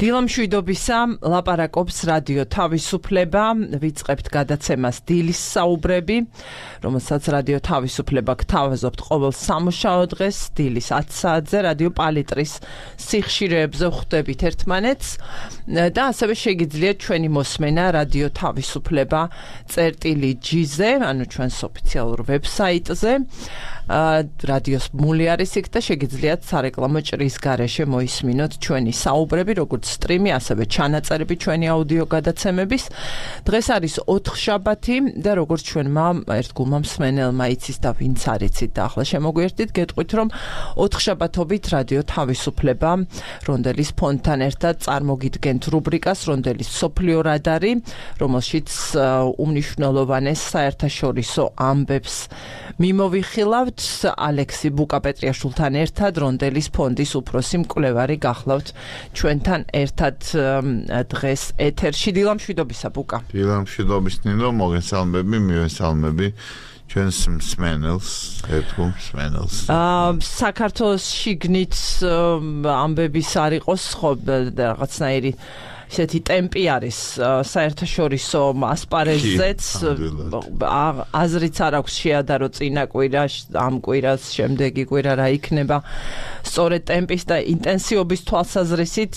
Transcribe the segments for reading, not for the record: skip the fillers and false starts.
დილამშვიდობისა, ლაპარაკობს რადიო თავისუფლება, ვიწყებთ გადაცემას დილის საუბრები, რომელსაც რადიო თავისუფლება გთავაზობთ ყოველ სამუშაო დღეს, დილის 10 საათზე, რადიო პალიტრის სიხშირეებზე ხვდებით ერთმანეთს და ასევე შეგიძლიათ ჩვენი მოსმენა რადიო თავისუფლება წერტილი.gz-ზე, ანუ ჩვენს ოფიციალურ ვებსაიტზე. რადიოს მული არის იქ და შეგიძლიათ სარეკლამო ჭრის გარეშე მოისმინოთ ჩვენი საუბრები, როგორც სტრიმი, ასევე ჩანაწერები ჩვენი აუდიო გადაცემების. დღეს არის 4 შაბათი და როგორც ჩვენმა ერთგულმა მსმენელმა იცის და ვინც არ იცით და ახლა შემოგვიერთდით, გეტყვით, რომ 4 შაბათობით რადიო თავისუფლება რონდელის ფონდთან ერთად წარმოგიდგენთ რუბრიკას რონდელის მსოფლიო რადარი, რომელშიც უმნიშვნელოვანეს საერთაშორისო ამბებს მიმოვიხილავთ. ალექსი ბუკაპეტრიაშვილთან ერთად რონდელის ფონდის უფროსი მკვლევარი გახლავთ ჩვენთან ერთად დღეს ეთერში. დილამშვიდობისა ბუკა. დილამშვიდობის ნინო, მოგესალმები, მივესალმები ჩვენს მსმენელს, ერთგულ მსმენელს. საქართველოს შიგნით ამბების არ იყოს ხო რაღაცნაირი ისეთი ტემპი არის საერთაშორისო ასპარეზზეც, აზრიც არ აქვს შეადარო წინა კვირა, ამ კვირას შემდეგი კვირა რა იქნება სწორედ ტემპის და ინტენსივობის თვალსაზრისით,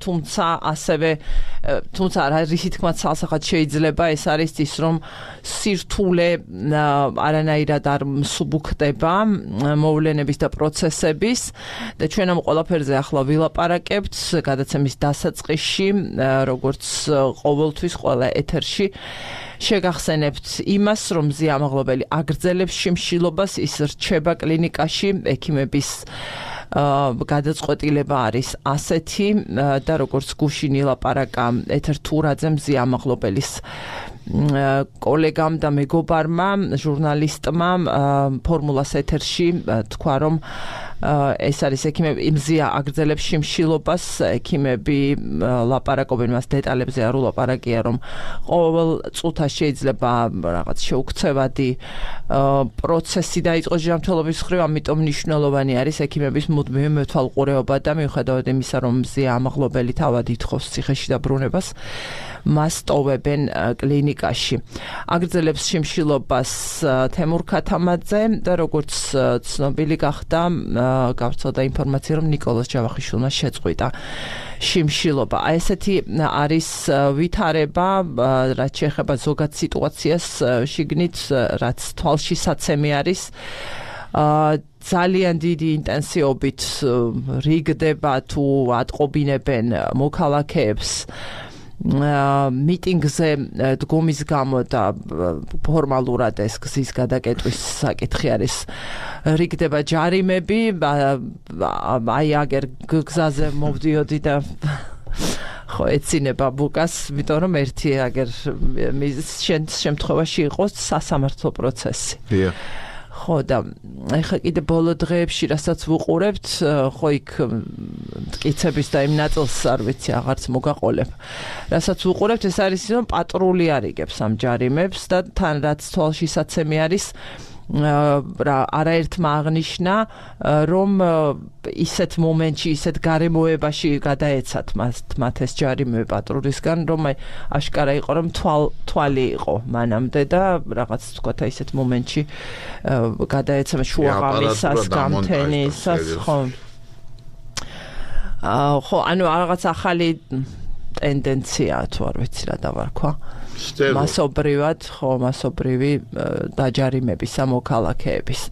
თუმცა რისი თქმაც ცალსახად შეიძლება, ეს არის ის, რომ სირთულე არანაირად არ მსუბუქდება მოვლენების და პროცესების და ჩვენ ამ ყველაფერზე ახლა ვილაპარაკებთ გადაცემის დასაწყისში, როგორც ყოველთვის ყველა ეთერში შეგახსენებთ იმას, რომ მზია ამაღლობელი აგრძელებს შიმშილობას, ის რჩება კლინიკაში, ექიმების გადაწყვეტილება არის ასეთი და როგორც გუშინ ილაპარაკა ეთერ თურაძე მზია ამაღლობელის კოლეგამ და მეგობარმა, ჟურნალისტმა ფორმულას ეთერში თქვა, რომ ეს არის ექიმები მზია აგრძელებს შიმშილობას, ექიმები ლაპარაკობენ მას დეტალებზე არ ულაპარაკია, რომ ყოველ წუთას შეიძლება რაღაც შეუქცევადი პროცესი დაიწყოს ჯანმრთელობის მხრივ, ამიტომ მნიშვნელოვანი არის ექიმების მუდმივი მეთვალყურეობა და მიუხედავად იმისა, რომ მზია ამაღლობელი თავად ითხოვს ციხეში დაბრუნებას, მას ტოვებენ კლინიკაში. აგრძელებს შიმშილობას თემურ ქათამაძე და როგორც ცნობილი გახდა, გავრცელდა ინფორმაცია, რომ ნიკოლოზ ჯავახიშვილმა შეწყვიტა შიმშილობა. ესეთი არის ვითარება, რაც შეეხება ზოგად სიტუაციას შიგნით, რაც თვალშისაცემი არის. ძალიან დიდი ინტენსივობით რიგდება თუ ატყობინებენ მოქალაქეებს მიტინგზე დგომის გამო და ფორმალურად ეს გზის გადაკეტვის საკითხი არის. რიგდება ჯარიმები, აი აგერ გზაზე მოვდიოდი და ხო ეცინება ბუკას, იმიტომ რომ ერთი აგერ შემთხვევაში იყოს სასამართლო პროცესი. ხო და ეხლა კიდე ბოლო დღეებში რასაც ვუყურებთ, ხო იქ მტკიცების და იმ ნაწილს არ ვიცი, აღარც მოგაყოლებ. რასაც ვუყურებთ, ეს არის ის, რომ პატრული არიგებს ამ ჯარიმებს და თან რაც თვალშისაცემი არის, არაერთმა აღნიშნა, რომ ისეთ მომენტში, ისეთ გარემოებაში გადაეცათ მათ ეს ჯარიმები პატრულისგან, რომ აშკარა იყო, რომ თვალი იყო მანამდე და რაღაც თქვა ისეთ მომენტში გადაეცათ შუაღამისას, გამთენისას, ხო. ხო, ანუ რაღაც ახალი ტენდენციაა თუ არ ვიცი რა დავარქვა. მასობრივი დაჯარიმების მოქალაქეების.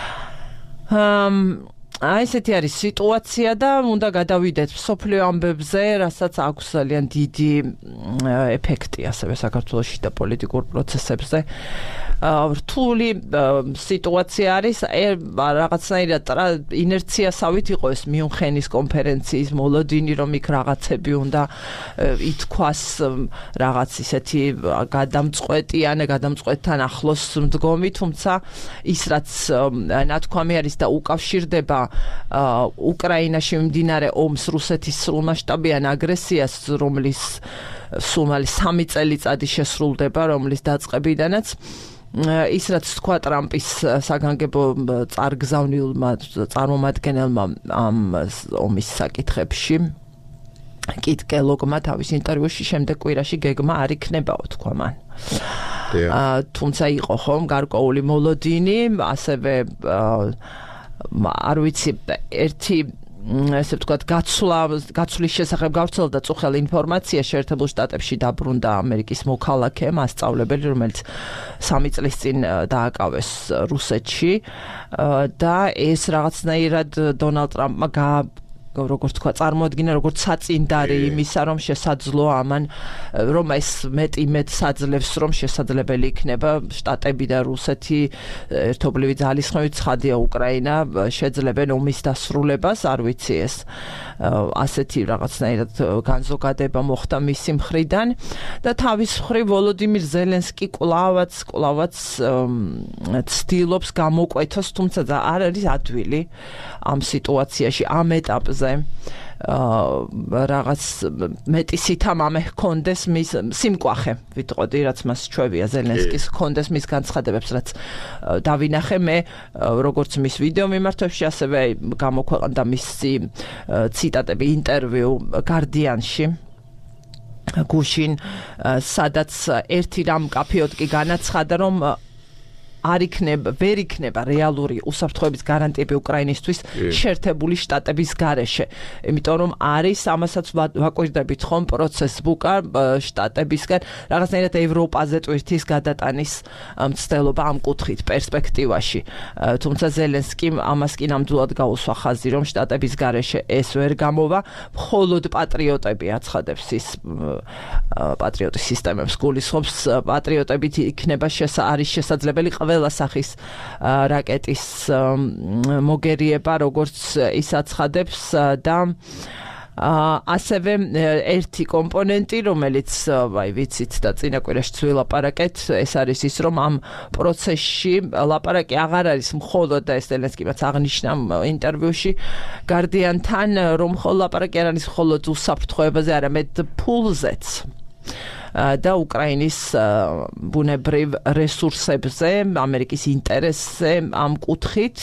ესეთი არის სიტუაცია და უნდა გადავიდეთ მსოფლიო ამბებზე, რასაც აქვს ძალიან დიდი ეფექტი ასევე საქართველოში და პოლიტიკურ პროცესებზე. რთული სიტუაცია არის, რაღაცნაირად ინერციასავით იყო ეს მიუნხენის კონფერენციის მოლოდინი, რომ იქ რაღაცები უნდა ითქვას, რაღაც ისეთი გადამწყვეტთან ახლოს მდგომი, თუმცა ის რაც ნათქვამი არის და უკავშირდება უკრაინაში მიმდინარე ომს, რუსეთის სრულმასშტაბიან აგრესიას, რომლის სულ 3 წელიწადი შესრულდება, რომლის დაწყებიდანაც ის რაც თქვა ტრამპის საგანგებო წარმომადგენელმა ამ ომის საკითხებში, კიტკელოგმა თავის ინტერვიუში შემდეგ კვირაში გეგმა არ იქნებაო თქვა მან. თუმცა იყო ხომ გარკვეული მოლოდინი, ასევე არ ვიცი ერთი ესე ვთქვათ გაცვლის შესახებ გავრცელდა წუხელი ინფორმაცია შეერთებულ შტატებში დაბრუნდა ამერიკის მოქალაქე მასწავლებელი რომელიც 3 წლის წინ დააკავეს რუსეთში და ეს რაღაცნაირად დონალდ ტრამპმა როგორც თქვა წარმოადგინა როგორც საწინდარი იმისა რომ შესაძლოა ამან რომ ეს მეტ საძლევს რომ შესაძლებელი იქნება შტატები და რუსეთი ერთობლივი ძალისხმევით ცხადია უკრაინა შეძლებენ ომის დასრულებას არ ვიცი ეს ასეთი რაღაცნაირად განზოგადება მოხდა მისი მხრიდან და თავის მხრივ ვოლოდიმირ ზელენსკი კლავაც ცდილობს გამოკვეთოს თუმცა არ არის ადვილი ამ სიტუაციაში ამ ეტაპზე რაღაც მეტი სითამამე ჰქონდეს მის სიმკვახე ვიტყოდი რაც მას ჩვევია ზელენსკის ჰქონდეს მის განცხადებებს რაც დავინახე მე როგორც მის ვიდეო მიმართვებში ასევე გამოქვეყნდა მისი ციტატები ინტერვიუ Guardian-ში გუშინ სადაც ერთი რამ კაფეოდ კი განაცხადა რომ ვერ იქნება რეალური უსაფრთხოების გარანტიები უკრაინისთვის შეერთებული შტატების გარეშე. იმიტომ რომ არის ამასაც ვაკვირდებით ხომ პროცესს ბუკა შტატებისგან რაღაცნაირად ევროპაზე ტვირთის გადატანის მცდელობა ამ კუთხით პერსპექტივაში. თუმცა ზელენსკიმ ამას კი ნამდვილად გაუსვა ხაზი რომ შტატების გარეშე ეს ვერ გამოვა, მხოლოდ პატრიოტები აცხადებს ის პატრიოტის სისტემებს გულისხმობს პატრიოტებით იქნება არის შესაძლებელი ყველა სახის რაკეტის მოგერიება როგორც ის აცხადებს და ასევე ერთი კომპონენტი რომელიც ვიცით და წინა კვირაში ვილაპარაკეთ ეს არის ის რომ ამ პროცესში ლაპარაკი აღარ არის მხოლოდ და ეს ზელენსკიმაც აღნიშნა ინტერვიუში Guardian-თან რომ ლაპარაკი არ არის მხოლოდ უსაფრთხოებაზე არამედ ფულზეც და უკრაინის ბუნებრივ რესურსებზე, ამერიკის ინტერესზე ამ კუთხით.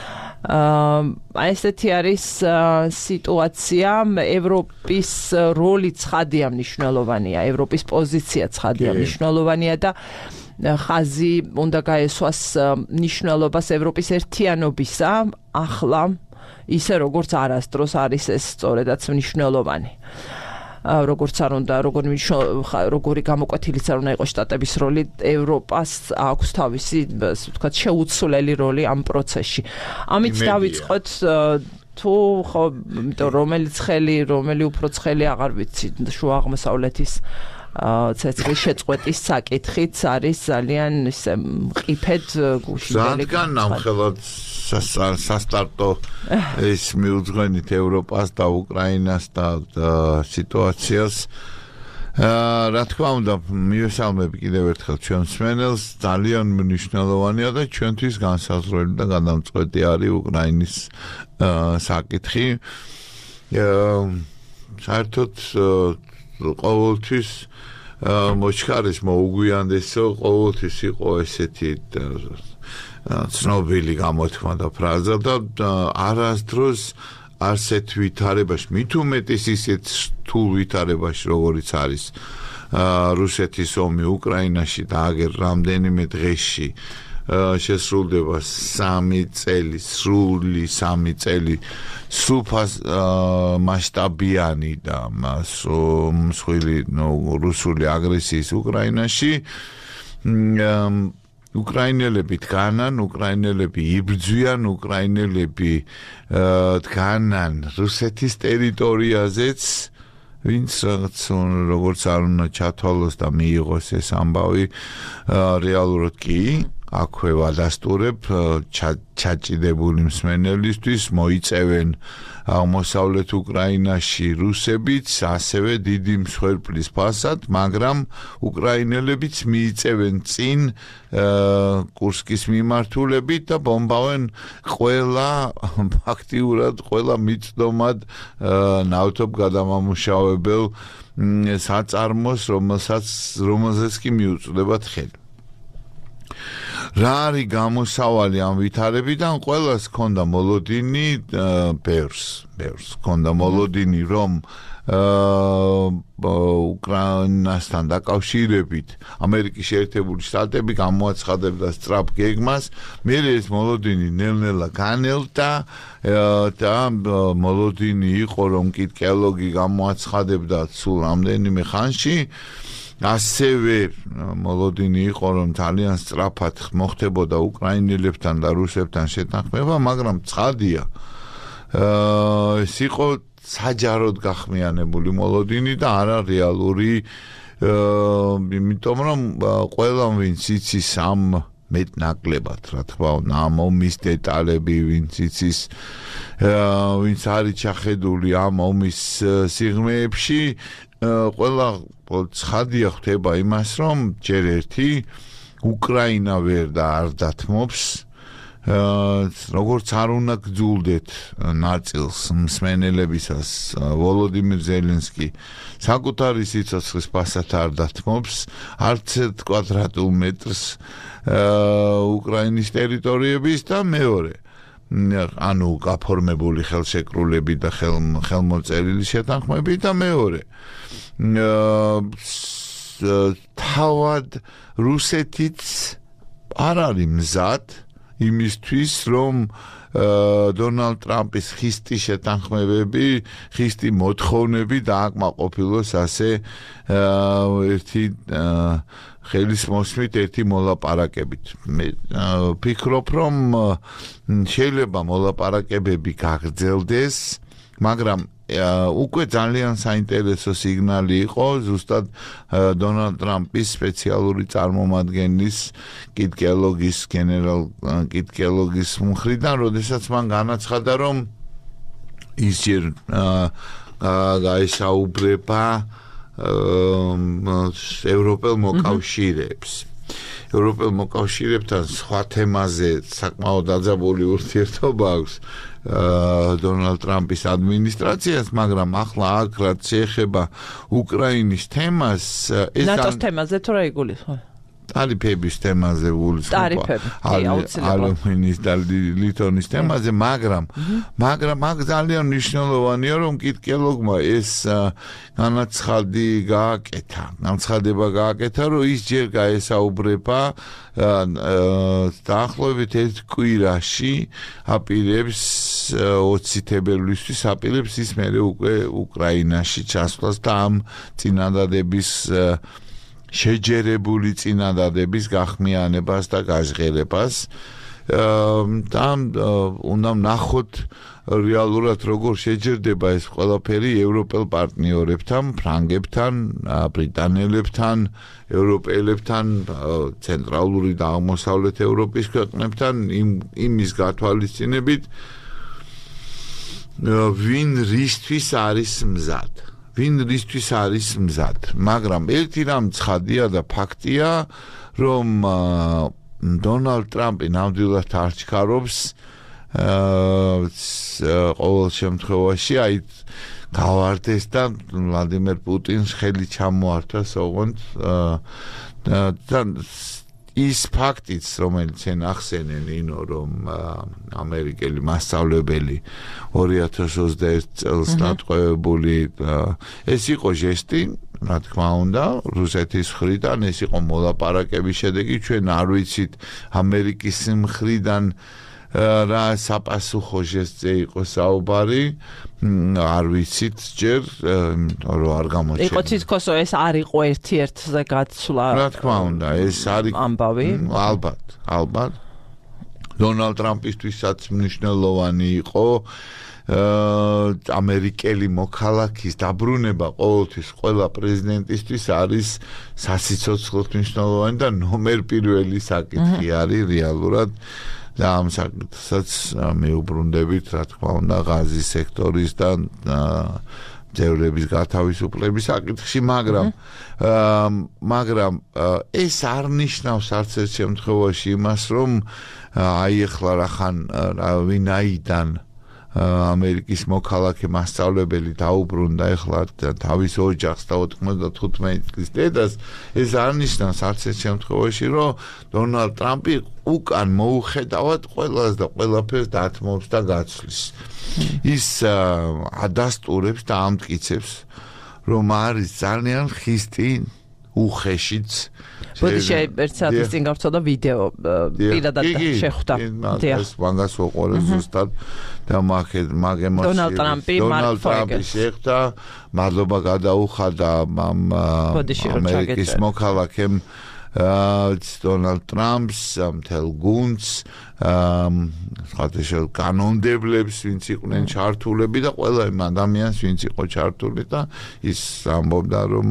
ესეთი არის სიტუაცია, ევროპის როლი ცხადია მნიშვნელოვანია, ევროპის პოზიცია ცხადია მნიშვნელოვანია და ხაზი უნდა გაესვას მნიშვნელობას ევროპის ერთიანობისა, ახლა ისე როგორც არასდროს არის ეს სწორედაც მნიშვნელოვანი. როგორც არ უნდა როგორი გამოკვეთილიც არ უნდა იყოს შტატების როლი ევროპას აქვს თავისი ვთქვათ შეუცვლელი როლი ამ პროცესში ამით დავიწყოთ თუ ხო რომელი უფრო ცხელი აღარ ვიცი შუა აღმოსავლეთის ცეცხლის შეწყვეტის საკითხიც არის ძალიან ისე მყიფედ გუშინდელი განხელად სასტარტო ის მიუძღვენით ევროპას და უკრაინას და სიტუაციას რა თქმა უნდა მივესალმები კიდევ ერთხელ ჩვენ მსმენელს ძალიან მნიშვნელოვანია და ჩვენთვის განსაზღვრელი და გადამწყვეტი არის უკრაინის საკითხი საერთოდ ყოველთვის მოჩქარის მოუგვიანდესო ყოველთვის იყო ესეთი ცნობილი გამოთქმა და ფრაზა და არასდროს არსეთ ვითარებაში მით უმეტეს ისეთ რთულ ვითარებაში როგორიც არის რუსეთის ომი უკრაინაში და აგერ რამდენიმე დღეში შესრულდება 3 წელი სრული 3 წელი სუფას მასშტაბიანი და მსხვილი რუსული აგრესიის უკრაინაში უკრაინელები დგანან, უკრაინელები იბრძვიან, უკრაინელები დგანან რუსეთის ტერიტორიაზეც, ვინც როგორც არ უნდა ჩათვალოს და მიიღოს ეს ამბავი, რეალურად კი აქვე ვადასტურებ ჩაჭიდებული მსმენელისთვის მოიწევენ აღმოსავლეთ უკრაინაში რუსებიც ასევე დიდი მსხვერპლის ფასად, მაგრამ უკრაინელებიც მიიწევენ წინ კურსკის მიმართულებით და ბომბავენ ფაქტიურად ყველა მიწდომად ნავთობ გადამამუშავებელ საწარმოს, რომელზეც კი მიუწვდებათ ხელი. რა არის გამოსავალი ამ ვითარებიდან ყველას ჰქონდა მოლოდინი ბევრს ჰქონდა მოლოდინი რომ უკრაინასთან დაკავშირებით ამერიკის შეერთებული შტატები გამოაცხადებდა სწრაფ გეგმას, მერე ეს მოლოდინი ნელ-ნელა განელდა და მოლოდინი იყო, რომ კითხელოგი გამოაცხადებდა სულ რამდენიმე ხანში. ასევე მოლოდინი იყო, რომ ძალიან სწრაფად მოხდებოდა უკრაინელებთან და რუსებთან შეთანხმება, მაგრამ ცხადია, ეს იყო საჯაროდ გახმიანებული მოლოდინი და არა რეალური, იმიტომ რომ ყველა ვინც იცის ამ მეტნაკლებად, რა თქმა უნდა, ამ ომის დეტალები, ვინც იცის, ვინც არის ჩახედული ამ ომის სიღრმეებში, ყველა ცხადია ხდება იმას, რომ ჯერ ერთი უკრაინა ვერ და არ დათმობს, როგორც არ უნდა გძულდეთ ნაწილს მსმენელებისას ვოლოდიმირ ზელენსკი საკუთარი სიცოცხლის ფასად არ დათმობს არც ერთ კვადრატულ მეტრს უკრაინის ტერიტორიების და მეორე ანუ გაფორმებული ხელშეკრულები და ხელმოწერილი შეთანხმები და მეორე თავად რუსეთიც არ არის მზად იმისთვის რომ დონალდ ტრამპის ხისტი შეთანხმებები, ხისტი მოთხოვნები დააკმაყოფილოს ასე ერთი ხელის მოსმით, ერთი მოლაპარაკებით. მე ვფიქრობ, რომ შეიძლება მოლაპარაკებები გაგრძელდეს, მაგრამ უკვე ძალიან საინტერესო სიგნალი იყო ზუსტად დონალდ ტრამპის სპეციალური წარმომადგენლის კითხელოგის გენერალ კითხელოგის მხრიდან, როდესაც მან განაცხადა, რომ ის ჯერ გაესაუბრება ევროპელ მოკავშირეებს. ევროპელ მოკავშირეებთან სხვა თემაზე საკმაოდ დაძაბული ურთიერთობა აქვს დონალდ ტრამპის ადმინისტრაციას, მაგრამ ახლა აქ რაც შეეხება უკრაინის თემას, ეს ნატოს თემაზე თუ რა იგულისხმება? ტარიფების თემაზე ალუმინის და ლითონის თემაზე, მაგრამ აქ ძალიან მნიშვნელოვანია, რომ კითხელოგმა ეს განცხადება გააკეთა, რომ ის ჯერ გაესაუბრება დაახლოებით ერთ კვირაში აპირებს 20 თებერვლისთვის აპირებს ის მერე უკვე უკრაინაში ჩასვლას და ამ წინადადების შეჯერებული წინადადების გახმიანებას და გაჟღერებას და უნდა ნახოთ რეალურად როგორ შეჯერდება ეს ყველაფერი ევროპელ პარტნიორებთან, ფრანგებთან, ბრიტანელებთან, ევროპელებთან, ცენტრალური და აღმოსავლეთ ევროპის ქვეყნებთან იმის გათვალისწინებით ვინ რისთვის არის მზად. მაგრამ ერთი რამ ცხადია და ფაქტია, რომ დონალდ ტრამპი ნამდვილად არ ჩქარობს ყოველ შემთხვევაში გავარდეს და ვლადიმერ პუტინს ხელი ჩამოართვას ოღონდ ის ფაქტიც, რომელიც შენ ახსენე, ნინო, რომ ამერიკელი მასწავლებელი 2021 წელს დატყვევებული, ეს იყო ჟესტი, რა თქმა უნდა, რუსეთის მხრიდან, ეს იყო მოლაპარაკების შედეგი, ჩვენ არ ვიცით ამერიკის მხრიდან რა საპასუხო ჟესტზე იყო საუბარი, არ ვიცით ჯერ, რომ არ გამოჩნდა. იყო თითქოს ეს არ იყო ერთ-ერთზე გაცვლა. რა თქმა უნდა, ეს არის ამბავი. ალბათ. დონალდ ტრამპისთვისაც მნიშვნელოვანი იყო ამერიკელი მოქალაქის დაბრუნება ყოველთვის ყველა პრეზიდენტისთვის არის სასიცოცხლოდ მნიშვნელოვანი და ნომერ პირველი საკითხი არის რეალურად. და ამ საკითხსაც მეუბრუნდებით, რა თქმა უნდა, ღაზის სექტორის და ძევრების გათავისუფლების საკითხში, მაგრამ ეს არ ნიშნავს არც ერთ შემთხვევაში იმას, რომ ახლა ვინაიდან ამერიკის მოქალაქე მასწავლებელი დაუბრუნდა ეხლა თავის ოჯახს და 95 წლის დედას ეს არ ნიშნავს არც ერთ შემთხვევაში რომ დონალდ ტრამპი უკან მოუხედავად ყველას და ყველაფერს დათმობს და გაცვლის ის ადასტურებს და ამტკიცებს რომ არის ძალიან ხისტი უხეშიც ბოდიში ერთ საათის წინ გავწოდა ვიდეო პირადად შეხვდა ეს მაგას ვუყურე ზუსტად და მაგ ემოციებს დონალდ ტრამპი შეხვდა მადლობა გადაუხადა ამერიკის მოქალაქემ დონალდ ტრამპს მთელ გუნდს ხათაშო კანონდებლებს ვინც იყვნენ ჩართულები და ყველა იმ ადამიანს ვინც იყო ჩართული და ის ამბობდა რომ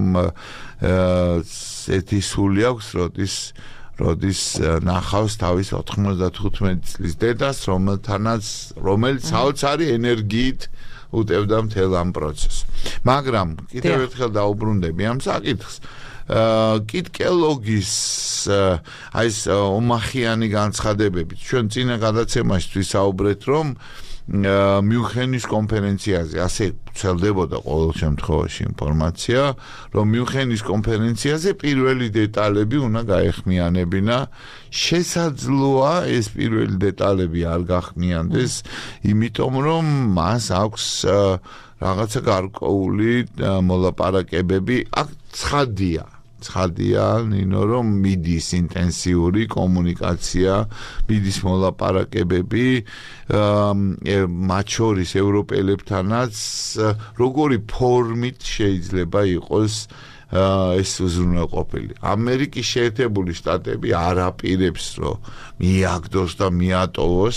ესეთი სული აქვს როდის ნახავს თავის 95 წლის დედას რომელიც საოცარი ენერგიით უტევდა მთელ ამ პროცესს მაგრამ კიდევ ერთხელ დაუბრუნდები ამ საკითხს კიტკელოგის აი ეს ომახიანი განცხადებებით ჩვენ წინა გადაცემაში ვისაუბრეთ რომ მიუნხენის კონფერენციაზე ასე ვრცელდებოდა ყოველ შემთხვევაში ინფორმაცია რომ მიუნხენის კონფერენციაზე პირველი დეტალები უნდა გაეხმიანებინა შესაძლოა ეს პირველი დეტალები არ გახმიანდეს იმიტომ რომ მას აქვს რაღაცა გარკვეული მოლაპარაკებები აქ ცხადია ნინო რომ მიდის ინტენსიური კომუნიკაცია მიდის მოლაპარაკებები მათ შორის ევროპელებთანაც როგორი ფორმით შეიძლება იყოს ეს უზრუნველყოფილი ამერიკის შეერთებული შტატები არ აპირებს რომ მიაგდოს და მიატოვოს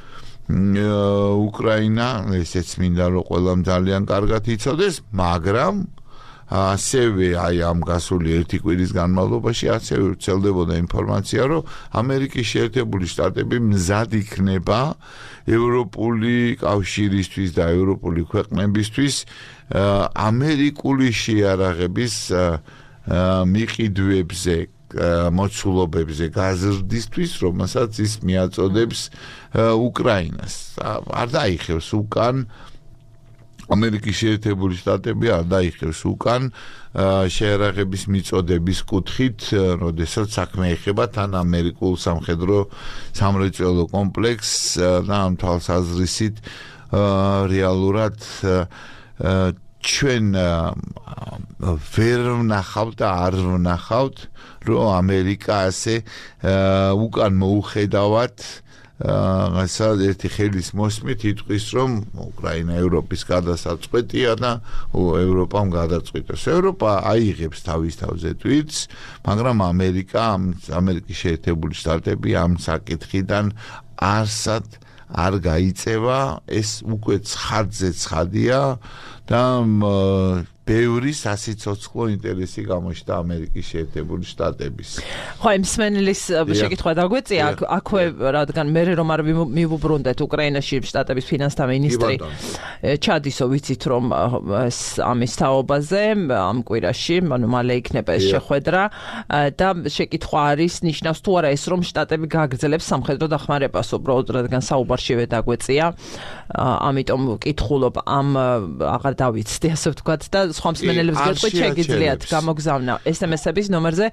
უკრაინა ესეც მინდა რომ ყველამ ძალიან კარგად იცოდეს მაგრამ ასევე აი ამ გასული ერთი კვირის განმავლობაში ასევე ვრცელდებოდა ინფორმაცია რომ ამერიკის შეერთებული შტატები მზად იქნება ევროპული კავშირისთვის და ევროპული ქვეყნებისთვის ამერიკული შეიარაღების მიყიდვებზე მოცულობებზე გაზრდისთვის რომელსაც ის მიაწოდებს უკრაინას არ დაიხევს უკან ამერიკის შეერთებული შტატები არ დაიხევს უკან შეიარაღების მიწოდების კუთხით, როდესაც საქმე ეხება თან ამერიკულ სამხედრო-სამრეწველო კომპლექსს და ამ თვალსაზრისით რეალურად ჩვენ ვერ ვნახავთ და არ ვნახავთ, რომ ამერიკა ასე უკან მოუხედავად ერთი ხელის მოსმით იტყვის რომ უკრაინა ევროპის გადასაწყვეტია და ევროპამ გადაწყვიტოს. ევროპა აიღებს თავის თავზე თვითს, მაგრამ ამერიკის შეერთებული შტატები ამ საკითხიდან არსად არ გაიწევა, ეს უკვე ცხადზე ცხადია და ბევრი სასიცოცხლო ინტერესი გამოჩნდა ამერიკის შეერთებული შტატების. ხო, იმ სმენელის შეკითხვა დაგვეწია, აქვე რადგან მე რომ არ მივუბრუნდეთ უკრაინაში შტატების ფინანსთა მინისტრი ჩადისო ვიცით რომ ამის თაობაზე ამ კვირაში, ანუ მალე იქნება ეს შეხვედრა და შეკითხვა არის ნიშნავს თუ არა ეს რომ შტატები გააგრძელებს სამხედრო დახმარებას უბრალოდ რადგან საუბარშივე დაგვეწია. ამიტომ ვკითხულობ ამ აღარ დავიცდი ასე ვთქვათ და სხვა მსმენელებს გეტყვით შეგიძლიათ გამოგზავნა SMS-ების ნომერზე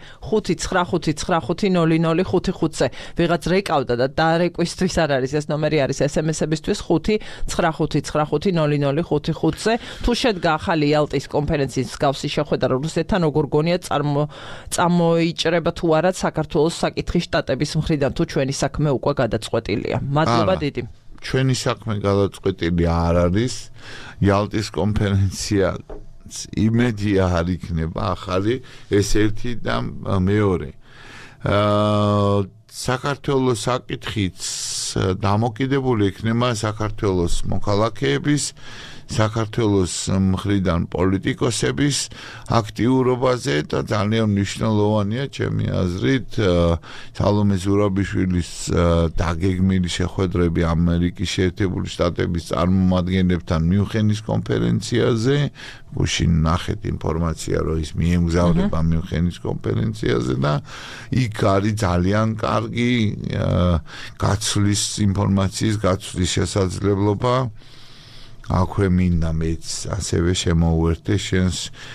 599590555-ზე ვიღაც რეკავდა და დარეკვისთვის არ არის ეს ნომერი არის SMS-ebისთვის 599590555-ზე თუ შედგა ახალი იალტის კონფერენციის მსგავსი შეხვედრა რუსეთთან როგორ გონია წამოიჭრება თუ არა საქართველოს საკითხი შტატების მხრიდან თუ ჩვენი საქმე უკვე გადაწყვეტილია. მადლობა დიდი. ჩვენი საქმე გადაწყვეტილი არ არის იალტის კონფერენცია იმედია არ იქნება ახალი ეს ერთი და მეორე საქართველოს საკითხიც დამოკიდებული იქნება საქართველოს მოქალაქეების საქართველოს მხრიდან პოლიტიკოსების აქტიურობაზე და ძალიან მნიშვნელოვანია ჩემი აზრით სალომე ზურაბიშვილის დაგეგმილი შეხვედრები ამერიკის შეერთებული შტატების წარმომადგენლებთან მიუნხენის კონფერენციაზე გუშინ ნახეთ ინფორმაცია რომ ის მიემგზავრება მიუნხენის კონფერენციაზე და იქ არის ძალიან კარგი გაცვლის ინფორმაციის გაცვლის შესაძლებლობა აქვე მინდა მეც ასევე შემოვერთე შენს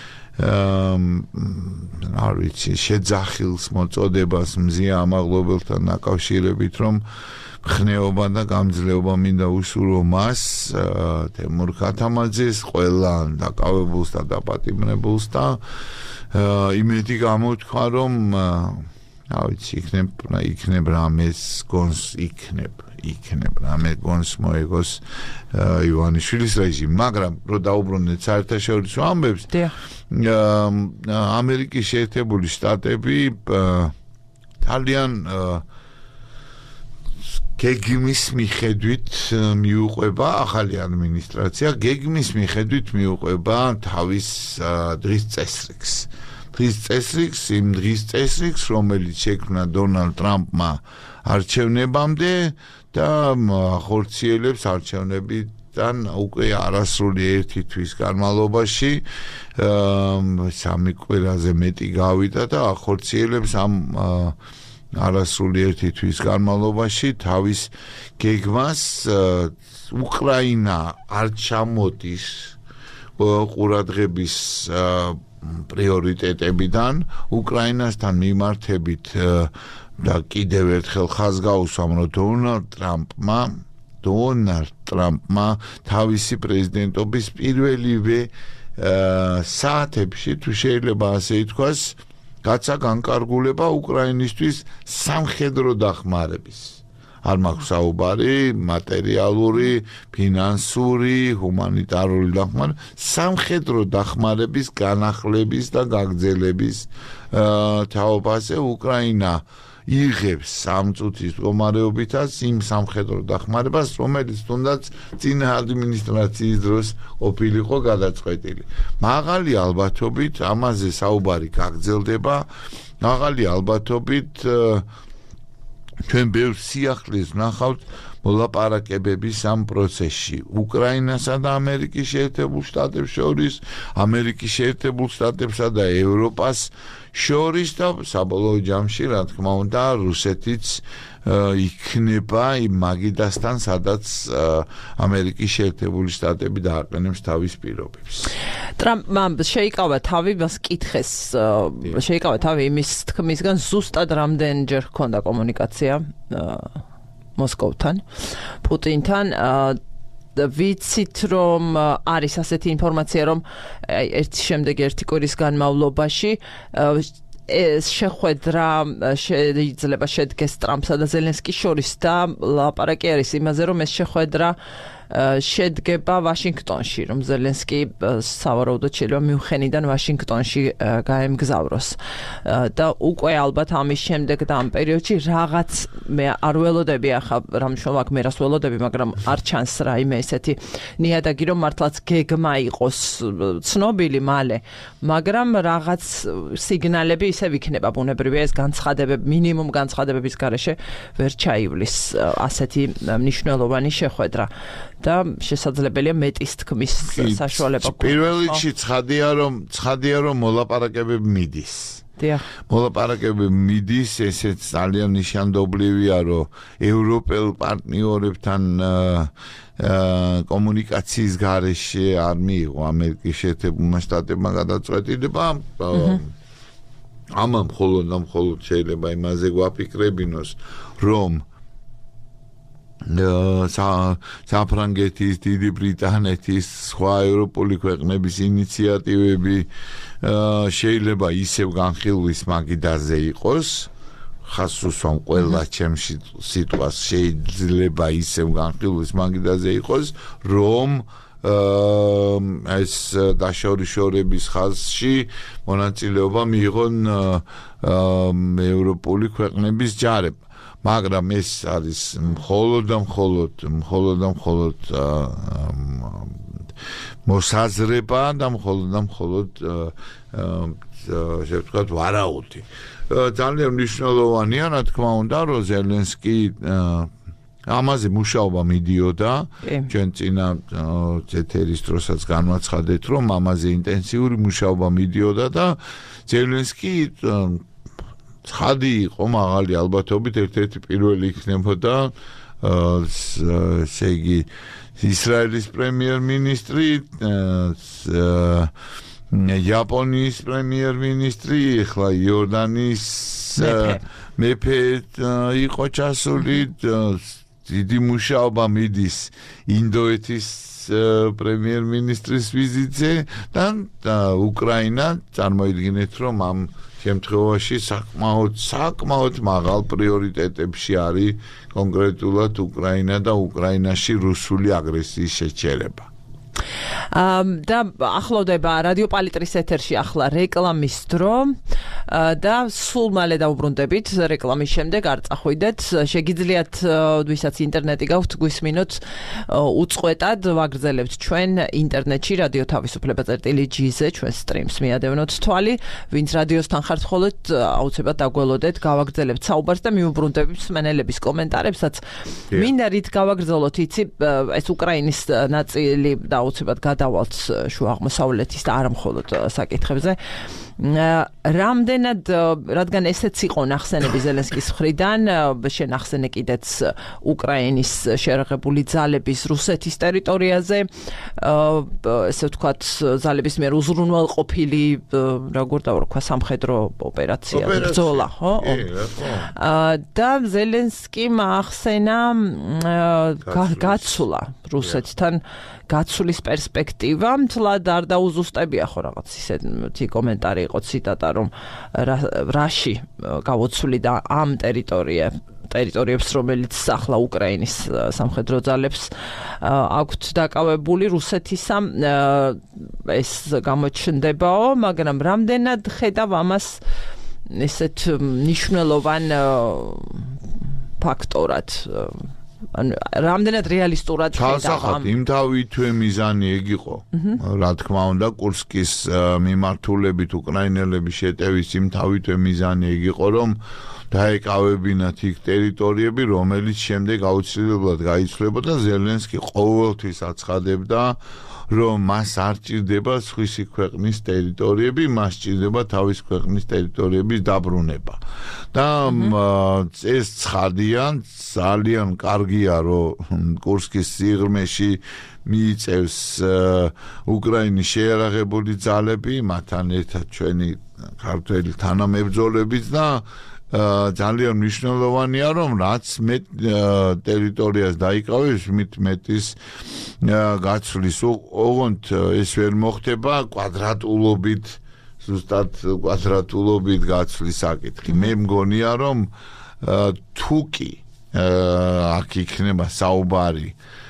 არ ვიცი შეძახილს მოწოდებას მზია ამაღლობელთან დაკავშირებით რომ ხნეობა და გამძლეობა მინდა უსურვო მას თემურ ქათამაძეს ყველა დაკავებულს და დაპატიმრებულს და იმედი გამოთქვა რომ არ ვიცი იქნებ რამეს გონს იქნებ რამე გონს მოეგოს ივანიშვილის რეჟიმი მაგრამ რო დაუბრუნდეთ საერთაშორისო ამბებს ამერიკის შეერთებული შტატები ძალიან გეგმის მიხედვით მიუყვება ახალი ადმინისტრაცია გეგმის მიხედვით მიუყვება თავის დღის წესრიგს იმ დღის წესრიგს რომელიც შექმნა დონალდ ტრამპმა არჩევნებამდე და ახორციელებს არჩევნებიდან უკვე არასრული 1 თვის განმავლობაში 3 კვირაზე მეტი გავიდა და ახორციელებს ამ არასრული 1 თვის განმავლობაში თავის გეგმას უკრაინა არ ჩამოდის ყურადღების პრიორიტეტებიდან უკრაინასთან მიმართებით და კიდევ ერთხელ ხაზს გაუსვამ რომ დონალდ ტრამპმა თავისი პრეზიდენტობის პირველივე საათებში თუ შეიძლება ასე ითქვას გაცა განკარგულება უკრაინისთვის სამხედრო დახმარების არ მაქვს საუბარი მატერიალური ფინანსური ჰუმანიტარული დახმარება სამხედრო დახმარების განახლების და გაგრძელების თაობაზე უკრაინა იღებს 3 წუთის მდგომარეობითაც იმ სამხედრო დახმარებას რომელიც თუნდაც წინა ადმინისტრაციის დროს ყოფილიყო გადაწყვეტილი მაღალი ალბათობით ამაზე საუბარი გაგრძელდება მაღალი ალბათობით ჩვენ ბევრ სიახლეს ვნახავთ მოლაპარაკებების ამ პროცესში უკრაინასა და ამერიკის შეერთებულ შტატებს შორის ამერიკის შეერთებულ შტატებსა და ევროპას შორის და საბოლოო ჯამში რა თქმა უნდა რუსეთიც იქნება იმ მაგიდასთან სადაც ამერიკის შეერთებული შტატები დააყენებს თავის პირობებს ტრამპმა შეიკავა თავი მას კითხეს შეიკავა თავი იმის თქმისგან ზუსტად რამდენჯერ ჰქონდა კომუნიკაცია მოსკოვთან პუტინთან ვიცით რომ არის ასეთი ინფორმაცია რომ ერთი შემდეგ ერთი კვირის განმავლობაში შეხვედრა შეიძლება შედგეს ტრამპსა და ზელენსკის შორის და ლაპარაკი არის იმაზე რომ ეს შეხვედრა შედგება ვაშინგტონში რომ ზელენსკი სავარაუდოდ შეიძლება მიუნხენიდან ვაშინგტონში გაემგზავროს და უკვე ალბათ ამის შემდეგ და ამ პერიოდში რაღაც მე არ ველოდები ახლა რამ შოვაკ მე რას ველოდები მაგრამ არ ჩანს რაიმე ესეთი ნიადაგი რომ მართლაც გეგმა იყოს ცნობილი მალე მაგრამ რაღაც სიგნალები ისევ იქნება ბუნებრივია ეს განცხადებები მინიმუმ განცხადებების გარეშე ვერ ჩაივლის ასეთი მნიშვნელოვანი შეხვედრა და შესაძლებელია მეტის თქმის საშუალება გქონდეს. პირველ რიგში ცხადია რომ მოლაპარაკებები მიდის. დიახ. მოლაპარაკებები მიდის, ესეც ძალიან ნიშანდობლივია, რომ ევროპელ პარტნიორებთან კომუნიკაციის გარეშე არ მიიღო ამერიკის შეერთებულმა შტატებმა გადაწყვეტილება. ამან მხოლოდ შეიძლება იმაზე გვაფიქრებინოს, რომ საფრანგეთის, დიდი ბრიტანეთის, სხვა ევროპული ქვეყნების ინიციატივები შეიძლება ისევ განხილვის მაგიდაზე იყოს. ხას უსვამ ყველა ჩემში სიტყვას შეიძლება ისევ განხილვის მაგიდაზე იყოს, რომ ეს დაშორიშორების ხაზში მონაწილეობა მიიღონ ევროპული ქვეყნების ჯარებმა. მაგრამ ეს არის მხოლოდ მოსაზრება და მხოლოდ შევთქვათ ვარაუდი. ძალიან მნიშვნელოვანია, რა თქმა უნდა, რომ ზელენსკი ამაზე მუშაობა მიდიოდა, ჩვენ წინა ეთერის დროსაც განვაცხადეთ, რომ ამაზე ინტენსიური მუშაობა მიდიოდა და ზელენსკი ცხადი იყო მაღალი ალბათობით ერთ-ერთი პირველი იქნებოდა შეგი ისრაელის პრემიერ-მინისტრი იაპონიის პრემიერ-მინისტრი ახლა იორდანიის მეფე იყო ჩასული დიდი მუშაობა მიდის ინდოეთის პრემიერ-მინისტრის ვიზიტზე და უკრაინა წარმოიდგინეთ რომ ამ შემთხვევაში საკმაოდ მაღალ პრიორიტეტებში არის კონკრეტულად უკრაინა და უკრაინაში რუსული აგრესიის შეჩერება. და ახლოვდება რადიო პალიტრის ეთერში ახლა რეკლამის დრო და სულ მალე დავუბრუნდებით რეკლამის შემდეგ არ წახვიდეთ შეგიძლიათ ვისაც ინტერნეტი გაქვთ გვისმინოთ უწყვეტად ვაგრძელებთ ჩვენ ინტერნეტში რადიო თავისუფლება.gz-ზე ჩვენ სტრიმს მიადევნოთ თვალი ვინც რადიოსთან ხართ მხოლოდ აუცილებლად დაგველოდეთ გავაგრძელებთ საუბარს და მიუბრუნდებით მსმენელების კომენტარებსაც მინდა რით გავაგრძელოთ იცი ეს უკრაინის ნაწილი და აუცილებლად გადავალთ შუა აღმოსავლეთის და არა მხოლოდ საკითხებზე რამდენად რადგან ესეც იყო ნახსენები ზელენსკის მხრიდან შენახსენე კიდეც უკრაინის შერაღებული ძალების რუსეთის ტერიტორიაზე ესე ვთქვათ ძალების მიერ უზრუნველყოფილი როგორ დავარქვა სამხედრო ოპერაცია ბრძოლა ხო და ზელენსკიმ ახსენა გაცვლა რუსეთთან გაცვლის პერსპექტივა მთლად არ დაუზუსტებია ხო რაღაც ისეთი კომენტარი იყო ციტატა რომ რაში გავოცვლიდა ამ ტერიტორიებს რომელიც ახლა უკრაინის სამხედრო ძალებს აქვთ დაკავებული რუსეთისა ეს გამოჩნდებაო მაგრამ რამდენად ხედავ ამას ესეთ მნიშვნელოვან ფაქტორად რამდენად რეალისტურად ხალხად იმ თავითვე მიზანი ეგ იყო რა თქმა უნდა კურსკის მიმართულებით უკრაინელების შეტევის იმ თავითვე მიზანი ეგ იყო რომ დაეკავებინათ იქ ტერიტორიები რომელიც შემდეგ აუცილებლად გაიცვლებოდა ზელენსკი ყოველთვის აცხადებდა რომ მას არ ჭირდება სხვისი ქვეყნის ტერიტორიები, მას ჭირდება თავის ქვეყნის ტერიტორიების დაბრუნება. და ეს ცხადია, ძალიან კარგია, რომ კურსკის სიღრმეში მიიწევს უკრაინის შეიარაღებული ძალები, მათთან ერთად ჩვენი ქართველი თანამებრძოლებიც და ძალიან მნიშვნელოვანია რომ რაც მეტ ტერიტორიას დაიკავებს მეტის გაცვლის ოღონდ ეს ვერ მოხდება კვადრატულობით ზუსტად კვადრატულობით გაცვლის საკითხი მე მგონია რომ თუკი აქ იქნება საუბარი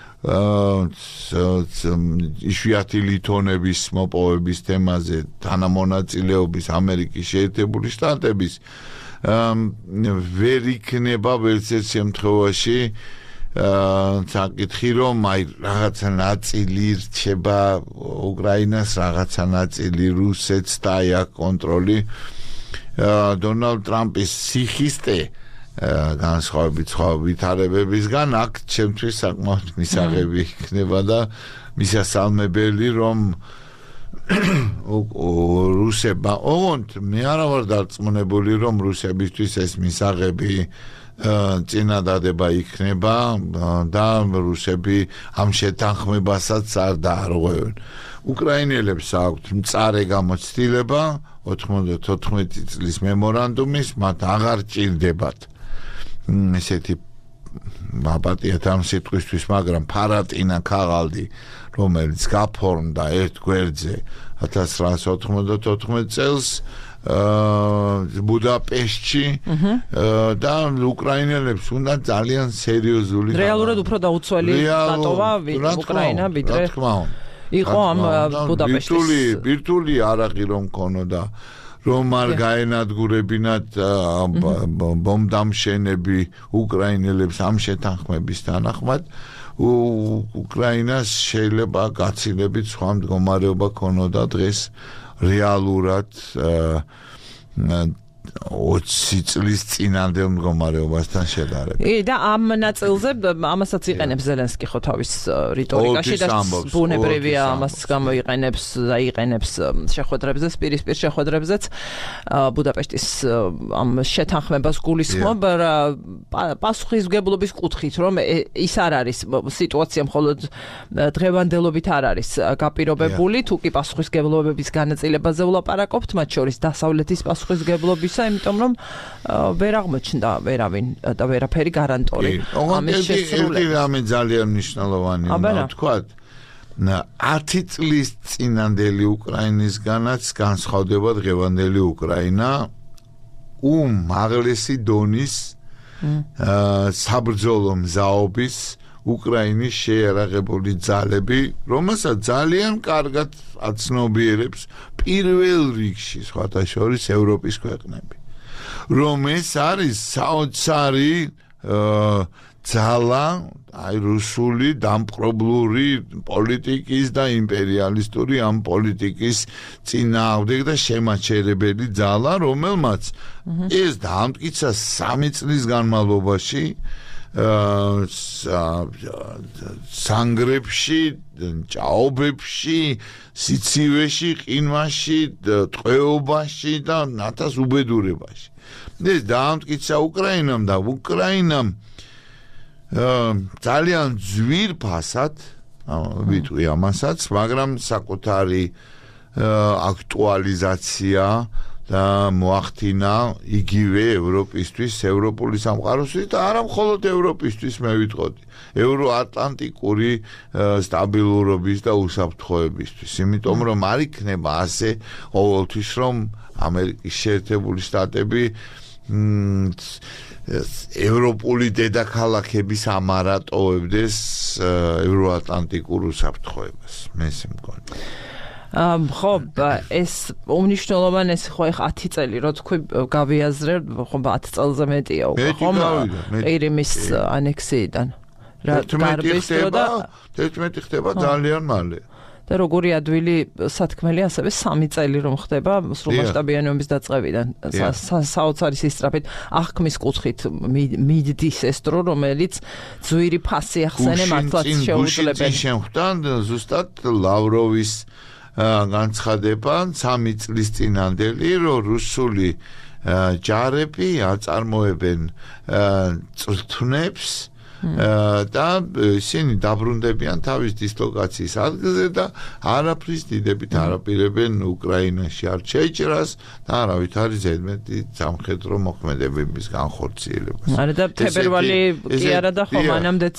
იშვიათი ლითონების მოპოვების თემაზე თანამონაწილეობის ამერიკის შეერთებული შტატების ვერ იქნება ვერცერთ შემთხვევაში საკითხი რომ აი რაღაცა ნაწილი რჩება უკრაინას რაღაცა ნაწილი რუსეთს და აი აქ კონტროლი დონალდ ტრამპის სიხისტე განსხვავებით სხვა ვითარებებისგან აქ ჩემთვის საკმაოდ მისაღები იქნება და მისასალმებელი რომ რუსება ოღონდ მე არა ვარ დარწმუნებული რომ რუსებისთვის ეს მისაღები წინადადება იქნება და რუსები ამ შეთანხმებასაც არ დაარღვევენ უკრაინელებს აქვთ მწარე გამოცდილება 94 წლის მემორანდუმის მათ აღარ ჭირდებათ ესეთი აპატიათ ამ სიტყვისთვის მაგრამ ფარატინა ქაღალდი რომელიც გაფორმდა ერთ გვერდზე 1994 წელს ბუდაპეშტში და უკრაინელებს უნდა ძალიან სერიოზული რეალურად უფრო დაუცველი დატოვა უკრაინა ვიდრე იყო ამ ბუდაპეშტის ბირთვული არაღი რომ ქონოდა რომ არ გაენადგურებინათ ბომბდამშენები უკრაინელებს ამ შეთანხმების თანახმად უკრაინას შეიძლება გაცილებით სხვა მდგომარეობა ქონოდა დღეს რეალურად 20 წლის წინანდელ მდგომარეობასთან შედარებით. და ამ ნაწილზე ამასაც იყენებს ზელენსკი ხო თავის რიტორიკაში და ბუნებრივია ამას გამოიყენებს და იყენებს შეხვედრებზე, პირისპირ შეხვედრებზეც ბუდაპეშტის ამ შეთანხმებას გულისხმობ პასუხისმგებლობის კუთხით, რომ ის არ არის სიტუაცია მხოლოდ დღევანდელობით არ არის გაპირობებული, თუ კი პასუხისმგებლობების განაწილებაზე ვლაპარაკობთ, მათ შორის დასავლეთის პასუხისმგებლობისა, იმიტომ რომ ვერ აღმოჩნდა ვერავინ და ვერაფერი გარანტორი ამის შესრულების. რამე ძალიან მნიშვნელოვანი უნდა ვთქვათ. 10 წლის წინანდელი უკრაინისგანაც განსხვავდება დღევანდელი უკრაინა უმაღლესი დონის საბრძოლო მზაობის უკრაინის შეიარაღებული ძალები, რომელსაც ძალიან კარგად აცნობიერებს პირველ რიგში სხვათა შორის ევროპის ქვეყნები. რომ ეს არის საოცარი ძალა, აი რუსული დამპყრობლური პოლიტიკის და იმპერიალისტური ამ პოლიტიკის წინააღმდეგ და შემაჩერებელი ძალა, რომელმაც ეს დაამტკიცა 3 წლის განმავლობაში სანგრებში, ჭაობებში, სიცივეში, ყინვაში, ტყვეობაში და ნათას უბედურებაში. ეს დაამტკიცა უკრაინამ და უკრაინამ ძალიან ძვირფასად ვიტყვი ამასაც, მაგრამ საკუთარი აქტუალიზაცია და მოახდინა იგივე ევროპისთვის, ევროპული სამყაროსთვის და არა მხოლოდ ევროპისთვის, მე ვიტყოდი, ევროატლანტიკური სტაბილურობის და უსაფრთხოებისთვის, იმიტომ რომ არ იქნება ასე ყოველთვის, რომ ამერიკის შეერთებული შტატები ევროპული დედაქალაქების ამარატოვებდეს ევროატლანტიკურ უსაფრთხოებას, მე ესე მგონი. ხო, ეს უმნიშვნელოვანესი ხო 10 წელი, რო თქვი გავიაზრე, ხო 10 წელზე მეტია უკვე, ხო? ყირიმის ანექსიიდან. 11 ხდება ძალიან მალე. და როგორი ადვილი სათქმელი ასევე 3 წელი რომ ხდება სრულმასშტაბიანი ომის დაწყებიდან საოცარი სისწრაფით აღქმის კუთხით მიდდის ეს დრო, რომელიც ძვირი ფასი ახსენე მართლაც შეუძლებელი. შეხვდა ზუსტად ლავროვის განცხადება 3 წლის წინანდელი, რომ რუსული ჯარები აწარმოებენ წვრთნებს და ისინი დაბრუნდებიან თავის დისლოკაციის ადგილზე და არაფრის დიდებით არაპირებენ უკრაინაში არ შეიჭრას და არავით არის ზედმეტი სამხედრო მოქმედებების განხორციელებას. არა და თებერვალი კი არა და ხო მანამდეც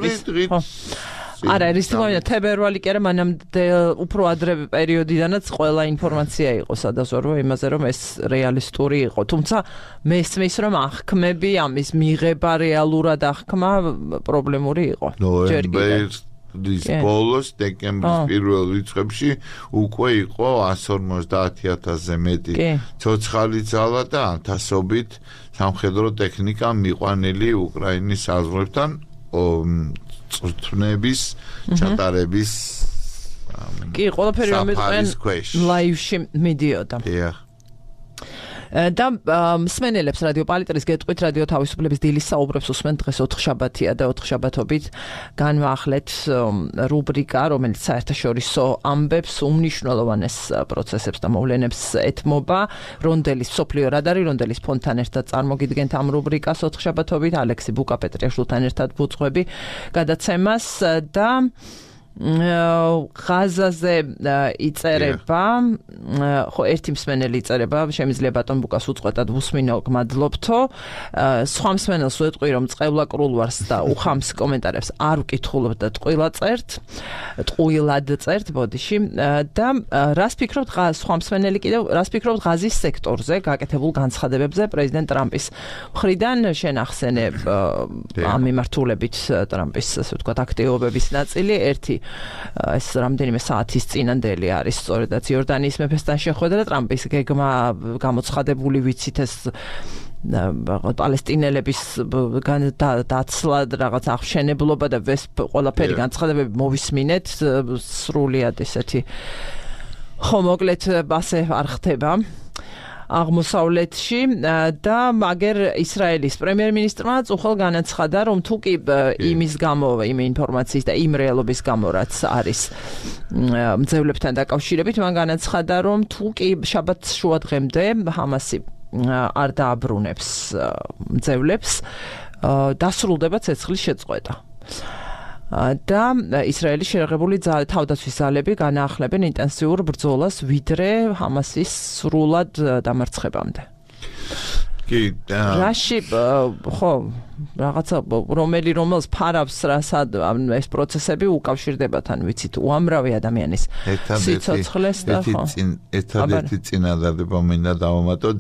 არა, ის თქმა თებერვალი კი არა, მანამდე უფრო ადრე პერიოდიდანაც ყველა ინფორმაცია იყო სადაზვერვო იმაზე, რომ ეს რეალისტური იყო. თუმცა მესმის, რომ აღქმები ამის მიღება რეალურად აღქმა პრობლემური იყო. ჯერ კიდევ ბოლოს დეკემბრის პირველ რიცხვებში უკვე იყო 150,000-ზე მეტი ცოცხალი ძალა და ათასობით სამხედრო ტექნიკა მიყვანილი უკრაინის საზღვრებთან წვრთნების ჩატარების კი, ყველაფერი ამიტყვენ ლაივში მიდიოდა. და მსმენელებს რადიო პალიტრის გეტყვით რადიო თავისუფლების დილის საუბრებს უსმენ დღეს 4 შაბათია და 4 შაბათობით განვაახლეთ რუბრიკა, რომელიც საერთაშორისო ამბებს, უმნიშვნელოვანეს პროცესებს და მოვლენებს ეთმობა. რონდელის მსოფლიო რადარი, რონდელის ფონდთან ერთად წარმოგიდგენთ ამ რუბრიკას 4 შაბათობით, ალექსი ბუკა-პეტრიაშვილთან ერთად ვუძღვები გადაცემას და ღაზაზე იწერება, ხო ერთი მსმენელი იწერება, შემიძლია ბატონ ბუკას უწყვეტად ვუსმინო, გმადლობთო. სხვა მსმენელს ვეტყვი, რომ წყევლაკრულვარს და უხამს კომენტარებს არ ვკითხულობ და ტყუილად წერთ ბოდიში და რას ფიქრობთ სხვა მსმენელი კიდევ, რას ფიქრობთ ღაზის სექტორზე გაკეთებულ განცხადებებზე პრეზიდენტ ტრამპის მხრიდან, შენ ახსენე ამ მიმართულებით ტრამპის ასე ვთქვათ აქტივობების ნაწილი, ერთი ეს რამდენიმე საათის წინანდელი არის სწორედაც იორდანიის მეფესთან შეხვედრა, ტრამპის გეგმა გამოცხადებული ვიცით ეს პალესტინელების დაცლა რაღაც აღშენებლობა და ეს ყველაფერი განცხადებები მოვისმინეთ, სრულიად ესეთი ხო მოკლედ ასე არ ხდება. აღმოსავლეთში და მაგერ ისრაელის პრემიერ-მინისტრმა უხელ განაცხადა, რომ თუ კი იმის გამო, იმ ინფორმაციის და იმ რეალობის გამო, რაც არის მძევლებთან დაკავშირებით, მან განაცხადა, რომ თუ კი შაბათს შუადღემდე ჰამასი არ დააბრუნებს მძევლებს, დასრულდება ცეცხლის შეწყვეტა. და ისრაელის შეერთებული თავდაცვის ძალები განაახლებენ ინტენსიურ ბრძოლას ვიდრე ჰამასის სრულად დამარცხებამდე. კი, რაში ხო რაღაცა რომელს ფარავს რასად ეს პროცესები უკავშირდება თან ვიცით უამრავი ადამიანის სიცოცხლეს და ხო ერთადერთი წინადადება მინდა დავამატო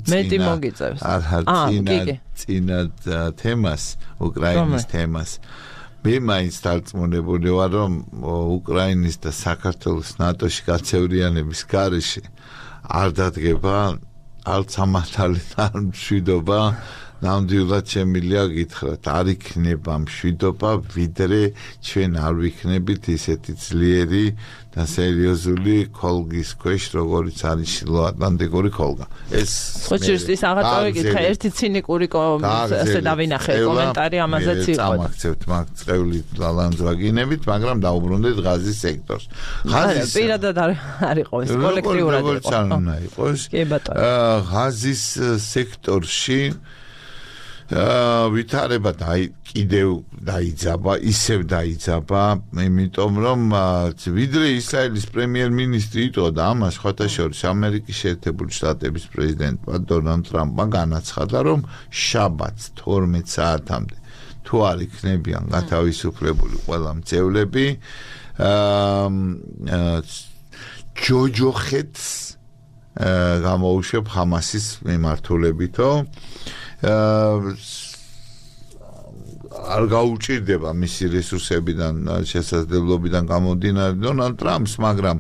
წინა თემას უკრაინის თემას მე მაინც დარწმუნებული ვარ რომ უკრაინის და საქართველოს ნატოში გაწევრიანების გარეშე არ დადგება არც ამათალი მშვიდობა ნამდვილად შემილია გითხრათ არ იქნება მშვიდობა ვიდრე ჩვენ არ ვიქნებით ისეთი ძლიერი და სერიოზული ქოლგის ქვეშ როგორიც არის შილოატლანტიკური ქოლგა ეს ხოჭირის აღაწევი გითხრა ერთი ცინიკური ასე დავინახე კომენტარი ამაზეც იყო ამაქცევთ მაგ წევრი ლალანძვაგინებით მაგრამ დაუბრუნდეთ ღაზის სექტორს ღაზის პირადად არ იყო ეს კოლექტიურად იყო კი ბატონო ღაზის სექტორში ვითარება კიდევ დაიძაბა, ისევ დაიძაბა, იმიტომ რომ ვიდრე ისრაელის პრემიერ-მინისტრი იტყოდა ამას ხოთაშორის ამერიკის შეერთებული შტატების პრეზიდენტმა დონალდ ტრამპმა განაცხადა, რომ შაბათს 12 საათამდე თუ არ იქნებიან გათავისუფლებული ყველა მძევლები, ჯოჯოხეთს გამოუშვებ ჰამასის მიმართულებითო არ გაუჭირდება მისი რესურსებიდან შესაძლებლობიდან გამომდინარე დონალდ ტრამპს მაგრამ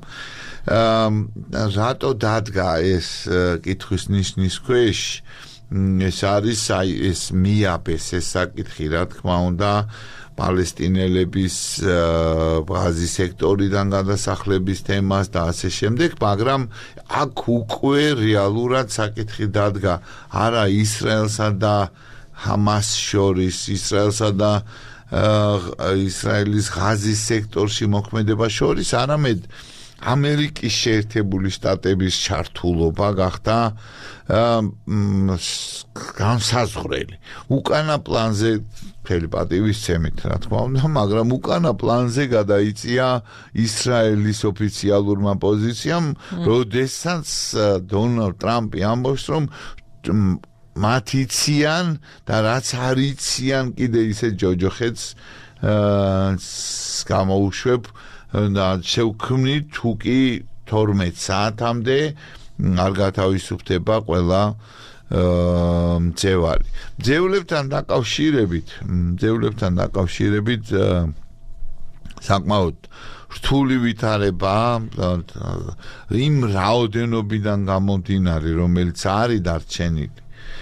რატო დადგა ეს კითხვის ნიშნის ქვეშ ეს არის ეს მიაბეს ეს საკითხი რა თქმა უნდა პალესტინელების ღაზის სექტორიდან გადასახლების თემას და ასე შემდეგ, მაგრამ აქ უკვე რეალურად საკითხი დადგა არა ისრაელსა და ჰამას შორის, ისრაელსა და ისრაელის ღაზის სექტორში მოქმედება შორის, არამედ ამერიკის შეერთებული შტატების ჩართულობა გახდა განსაზღვრელი. უკანა პლანზე მთელი პატივისცემით, რა თქმა უნდა, მაგრამ უკანა პლანზე გადაიწია ისრაელის ოფიციალურმა პოზიციამ, როდესაც დონალდ ტრამპი ამბობს, რომ მათ იციან და რაც არ იციან კიდე ისე ჯოჯოხეთს გამოუშვებ და შევქმნით თუ კი 12 საათამდე არ გათავისუფლდება ყველა მძევალი. მძევლებთან დაკავშირებით საკმაოდ რთული ვითარება იმ რაოდენობიდან გამომდინარე, რომელიც არის დარჩენილი.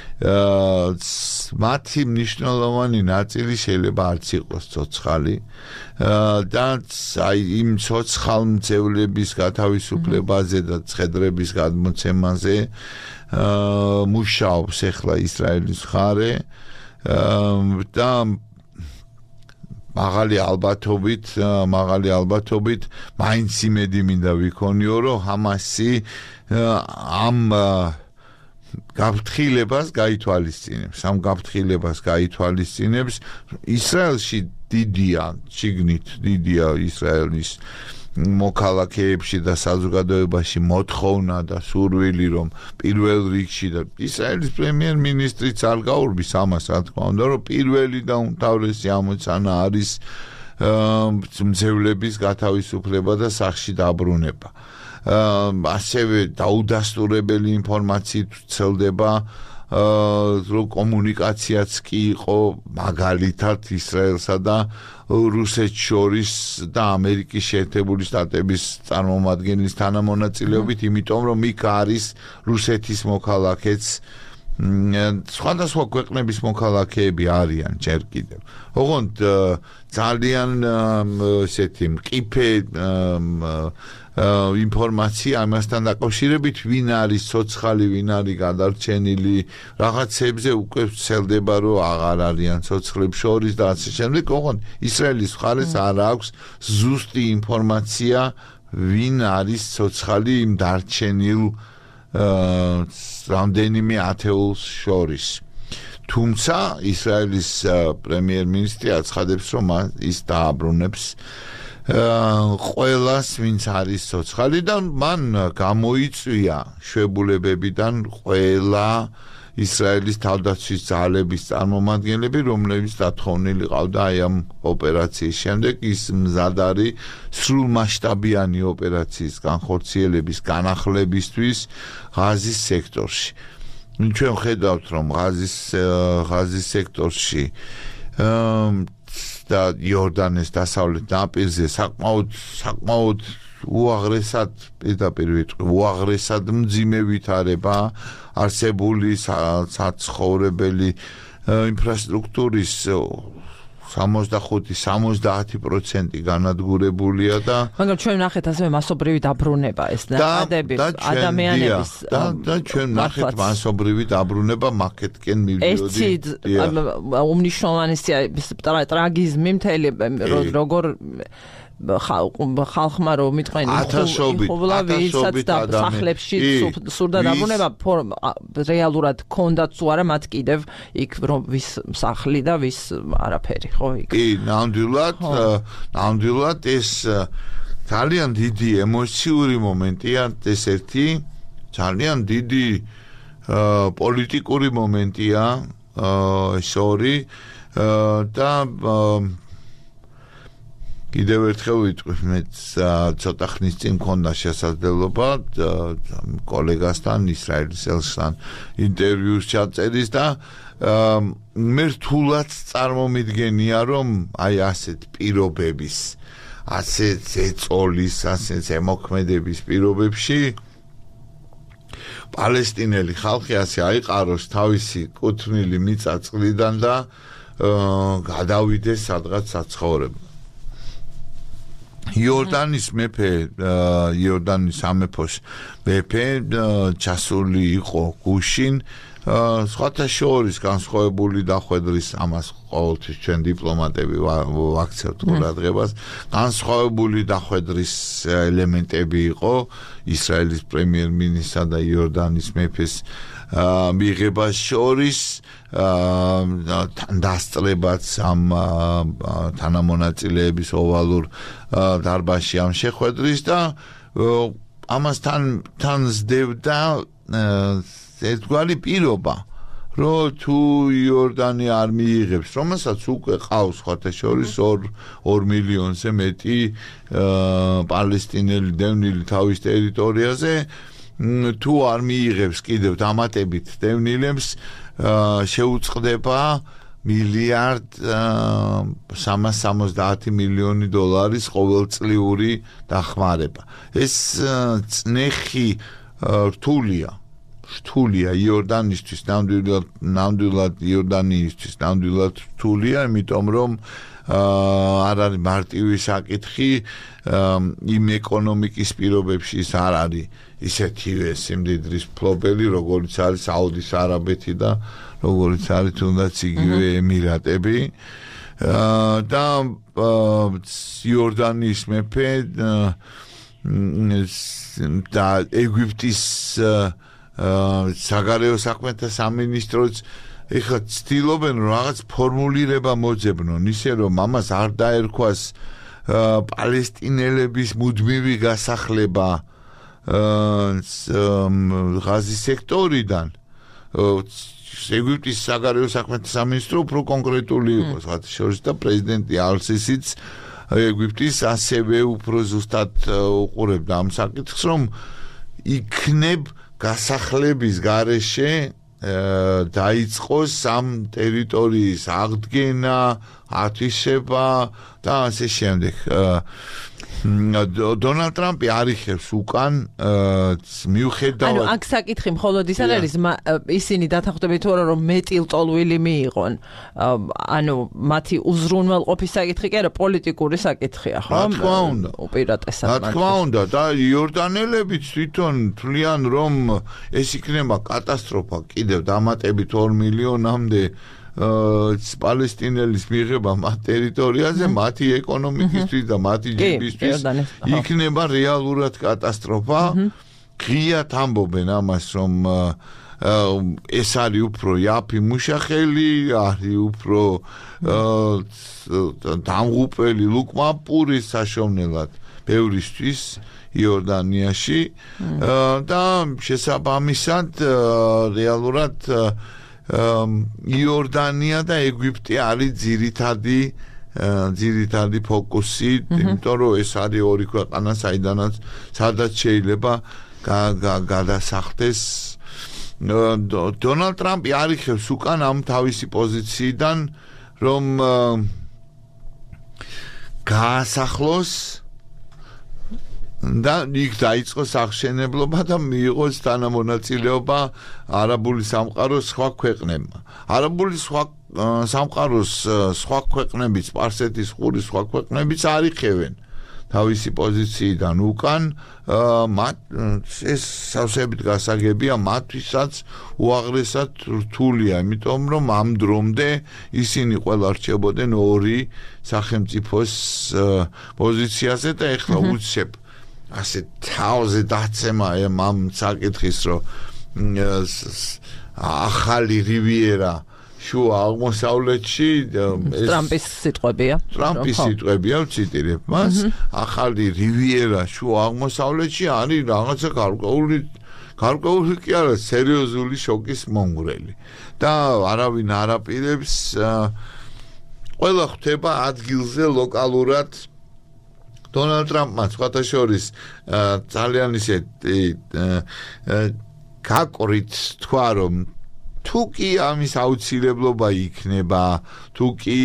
მათი მნიშვნელოვანი ნაწილი შეიძლება არც იყოს ცოცხალი და აი იმ ცოცხალ მძევლების გათავისუფლებაზე და ცხედრების გადმოცემაზე მუშაობს ახლა ისრაელის მხარე და მაღალი ალბათობით მაინც იმედი მინდა ვიქონიო რომ ჰამასი ამ გაფრთხილებას გაითვალისწინებს ისრაელში დიდია ისრაელის მოქალაქეებში და საზოგადოებაში მოთხოვნა და სურვილი რომ პირველ რიგში და ისრაელის პრემიერ-მინისტრიც არ გაურბის ამას რა თქმა უნდა რომ პირველი და უმთავრესი ამოცანა არის მძევლების გათავისუფლება და სახლში დაბრუნება ასევე დაუდასტურებელი ინფორმაციით ვრცელდება რომ კომუნიკაციაც კი იყო მაგალითად ისრაელსა და რუსეთს შორის და ამერიკის შეერთებული შტატების წარმომადგენლის თანამონაწილეობით, იმიტომ რომ იქ არის რუსეთის მოქალაქეც სხვადასხვა ქვეყნების მოქალაქეები არიან ჯერ კიდევ. ოღონდ ძალიან ესეთი მყიფე ინფორმაცია ამასთან დაკავშირებით, ვინ არის ცოცხალი, ვინ არის გადარჩენილი, რაღაცებზე უკვე ვცელდება, რომ აღარ არიან ცოცხლებს შორის და ასე შემდეგ. ოღონდ ისრაელის მხარეს არ აქვს ზუსტი ინფორმაცია, ვინ არის ცოცხალი იმ დარჩენილ რამდენიმე ათეულს შორის. თუმცა ისრაელის პრემიერ-მინისტრი აცხადებს, რომ ის დააბრუნებს ყველას, ვინც არის ცოცხალი და მან გამოიწვია შვებულებებიდან ყველა ისრაელის თავდაცვის ძალების წარმომადგენლები, რომლებიც დათხოვნილი ყავდა აი ამ ოპერაციის შემდეგ. ის მზად არის სრულმასშტაბიანი ოპერაციის განხორციელების განახლებისთვის ღაზის სექტორში. ჩვენ ხედავთ, რომ ღაზის სექტორში და იორდანეს დასავლეთ ნაპირზე საკმაოდ უაღრესად პირდაპირ ვიტყვი, უაღრესად მძიმე ვითარება არსებული საცხოვრებელი ინფრასტრუქტურის 65-70% განადგურებულია და მაგრამ ჩვენ ნახეთ ასევე მასობრივი დაბრუნება ეს ნაკადები ადამიანების და ჩვენ ნახეთ მასობრივი დაბრუნება მაკეთკენ მივიდიოდი. ეს უმნიშვნელოვანესია ტრაგიზმი მთელი როგორ ხალხმა რომ მიტყვენ იხუვლავისაც და სახლებში სურდა დაბრუნება რეალურად ქონდათ თუ არა მათ კიდევ იქ რომ ვის სახლი და ვის არაფერი ხო იქ. კი, ნამდვილად ეს ძალიან დიდი ემოციური მომენტია, ეს ერთი ძალიან დიდი პოლიტიკური მომენტია, ორი და კიდევ ერთხელ ვიტყვი, მე ცოტა ხნის წინ მქონდა შესაძლებლობა კოლეგასთან ისრაელის ელჩთან ინტერვიუს ჩაწერის და მე რთულად წარმომიდგენია, რომ აი ასეთ პირობების, ასეთ ეწოლის, ასეთ ემოქმედების პირობებში პალესტინელი ხალხი ასე აიყაროს თავისი კუთვნილი მიწა-წყლიდან და გადავიდეს სადღაც საცხოვრებლად. იორდანის სამეფოს მეფე ჩასული იყო გუშინ, სხვათა შორის განსხვავებული დახვედრის, ამას ყოველთვის ჩვენ დიპლომატები ვაქცევთ ყურადღებას, განსხვავებული დახვედრის ელემენტები იყო ისრაელის პრემიერ-მინისტრსა და იორდანის მეფეს მიღებას შორის, დასწრებაც ამ თანამონაწილეების ოვალურ დარბაზში ამ შეხვედრის და ამასთან ზრდებდა ერთგვარი პირობა, რომ თუ იორდანი არ მიიღებს, რომელსაც უკვე ყავს სხვათა შორის 2 მილიონზე მეტი პალესტინელი დევნილი თავის ტერიტორიაზე, თუ არ მიიღებს კიდევ დამატებით დევნილებს, შეუწყდება $1.370 მილიონი ყოველწლიური დახმარება. ეს წნეხი რთულია იორდანისთვის, ნამდვილად იორდანიისთვის ნამდვილად რთულია, იმიტომ რომ არ არის მარტივი საკითხი, იმ ეკონომიკის პირობებში ის არ არის ისეთივე სიმდიდრის ფლობელი, როგორც არის საუდის არაბეთი და როგორც არის თუნდაც იგივე ემირატები და იორდანის მეფე და ეგვიპტის საგარეო საქმეთა სამინისტროც ეხლა ცდილობენ რაღაც ფორმულირება მოძებნონ, ისე რომ ამას არ დაერქვას პალესტინელების მუდმივი გასახლება ღაზის სექტორიდან. ეგვიპტის საგარეო საქმეთა სამინისტრო უფრო კონკრეტული იყო, სხვათა შორის და პრეზიდენტი ალ-სისიც ეგვიპტის ასევე უფრო ზუსტად უყურებდა ამ საკითხს, რომ იქნებ გასახლების გარეშე დაიწყოს ამ ტერიტორიის აღდგენა, ათვისება და ასე შემდეგ. დონალდ ტრამპი არიხებს უკან მიუხედავად ანუ აქ საკითხი მხოლოდ ის არის ისინი დათანხმდებით თუ არა რომ მეტილწოლვილი მიიღონ ანუ მათი უზრუნველყოფის საკითხი კი არა პოლიტიკური საკითხია ხო? რა თქმა უნდა უპირატესად რა თქმა უნდა და იორდანელებიც თვითონ თვლიან რომ ეს იქნება კატასტროფა კიდევ დამატებით 2 მილიონამდე პალესტინელის მიღება მათ ტერიტორიაზე მათი ეკონომიკისთვის და მათი ჯიბისთვის იქნება რეალურად კატასტროფა. ღიად ამბობენ ამას რომ ეს არის უფრო იაფი მუშახელი, არის უფრო დამღუპელი ლუკმაპური საშოვნელად ბევრისთვის იორდანიაში და შესაბამისად რეალურად იორდანია და ეგვიპტე არის ძირითადი ფოკუსი, იმიტომ რომ ეს არის ორი ქვეყანა, სადაც შეიძლება გადასახდეს. დონალდ ტრამპი არიხებს უკან ამ თავისი პოზიციიდან, რომ გაასახლოს და იქ დაიწყოს აღშენებლობა და მიიღოს თანამონაწილეობა არაბული სამყაროს სხვა ქვეყნებმა. არაბული სამყაროს სხვა ქვეყნებიც, სპარსეთის ყურის სხვა ქვეყნებიც არიხევენ თავისი პოზიციიდან უკან, მათ ეს სავსებით გასაგებია, მათთვისაც უაღრესად რთულია, იმიტომ რომ ამ დრომდე ისინი ყველა რჩებოდნენ ორი სახელმწიფოს პოზიციაზე და ეხლა უცებ ასე თავზე დაცემა ამ საკითხის რომ ახალი რივიერა შუა აღმოსავლეთში ტრამპის სიტყვებია ვციტირებ მას ახალი რივიერა შუა აღმოსავლეთში არის რაღაცა გარკვეული კი არა სერიოზული შოკის მომგვრელი და არავინ არაპირებს ყველა ხვდება ადგილზე ლოკალურად დონალდ ტრამპმა სხვათა შორის ძალიან ისეთი გაკვრით თქვა რომ თუ კი ამის აუცილებლობა იქნება თუ კი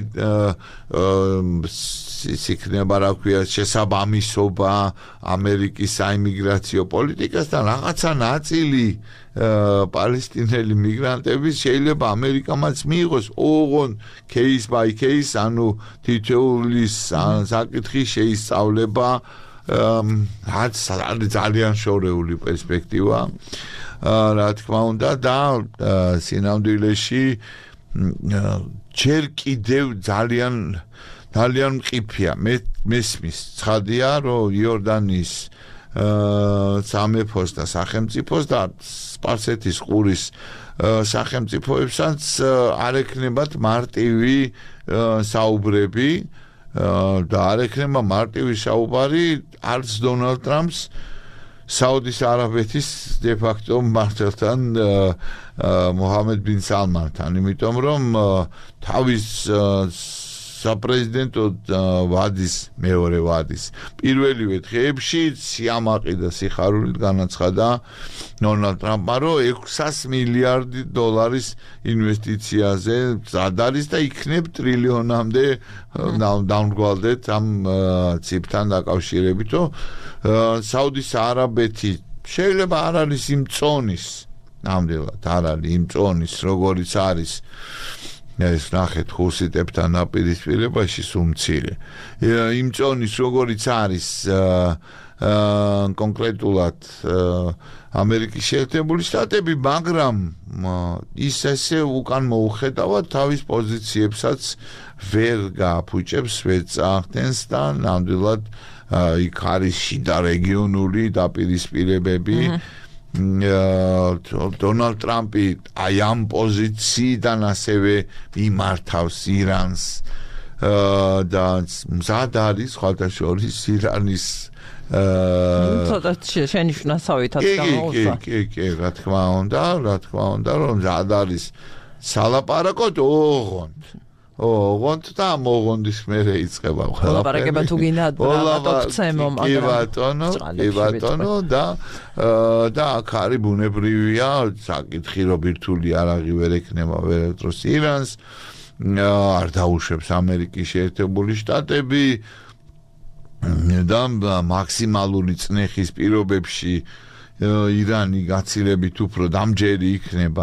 იქნება რა ქვია შესაბამისობა ამერიკის საიმიგრაციო პოლიტიკასთან რაღაცა ნაწილი პალესტინელი მიგრანტების შეიძლება ამერიკამაც მიიღოს ოღონ case by case ანუ თითოეული საკითხი შეისწავლება რაც ძალიან შორეული პერსპექტივა რა თქმა უნდა და სინამდვილეში ჯერ კიდევ ძალიან მყიფია მესმის ცხადია რომ იორდანიის სამეფოს და სახელმწიფოს და სპარსეთის ყურის სახელმწიფოებსაც არ ექნებათ მარტივი საუბრები და არ ექნება მარტივი საუბარი არც დონალდ ტრამპს საუდის არაბეთის de facto მმართველთან მოჰამედ ბინ სალმანთან იმიტომ რომ თავის საპრეზიდენტო ვადის მეორე ვადის პირველივე დღეებში სიამაყე და სიხარულით განაცხადა დონალდ ტრამპმა რომ $600 მილიარდი ინვესტიციაზე მზად არის და იქნებ ტრილიონამდე დაუნგვალდეთ ამ ციფრთან დაკავშირებით რომ საუდის არაბეთი შეიძლება არ არის იმ წონის ნამდვილად არ არის იმ წონის როგორიც არის ეს ნახეთ ხუსიტებთან აპირისპირებაში სუმცირე იმ წონის როგორიც არის კონკრეტულად ამერიკის შეერთებული შტატები მაგრამ ის ესე უკან მოუხედავად თავის პოზიციებსაც ვერ გააფუჭებს ვერ წახდენს და ნამდვილად იქ არის შიდა რეგიონული დაპირისპირებები დონალდ ტრამპი აი ამ პოზიციიდან ასევე იმართავს ირანს და მზად არის სხვათა შორის ირანის ცოტა შენიშვნასავითაც გამოუცა კი რა თქმა უნდა რომ მზად არის სალაპარაკოდ ოღონდ და მოღონდის მერე იწყება ყველაფერი. ლაპარაკება თუ გინდა ბატონო, კი ბატონო და აქ არის ბუნებრივია საკითხი რომ ბირთვული არაღი ვერ ექნება ვერასდროს ირანს არ დაუშვებს ამერიკის შეერთებული შტატები და მაქსიმალური წნეხის პირობებში ირანი გაცილებით უფრო დამჯერი იქნება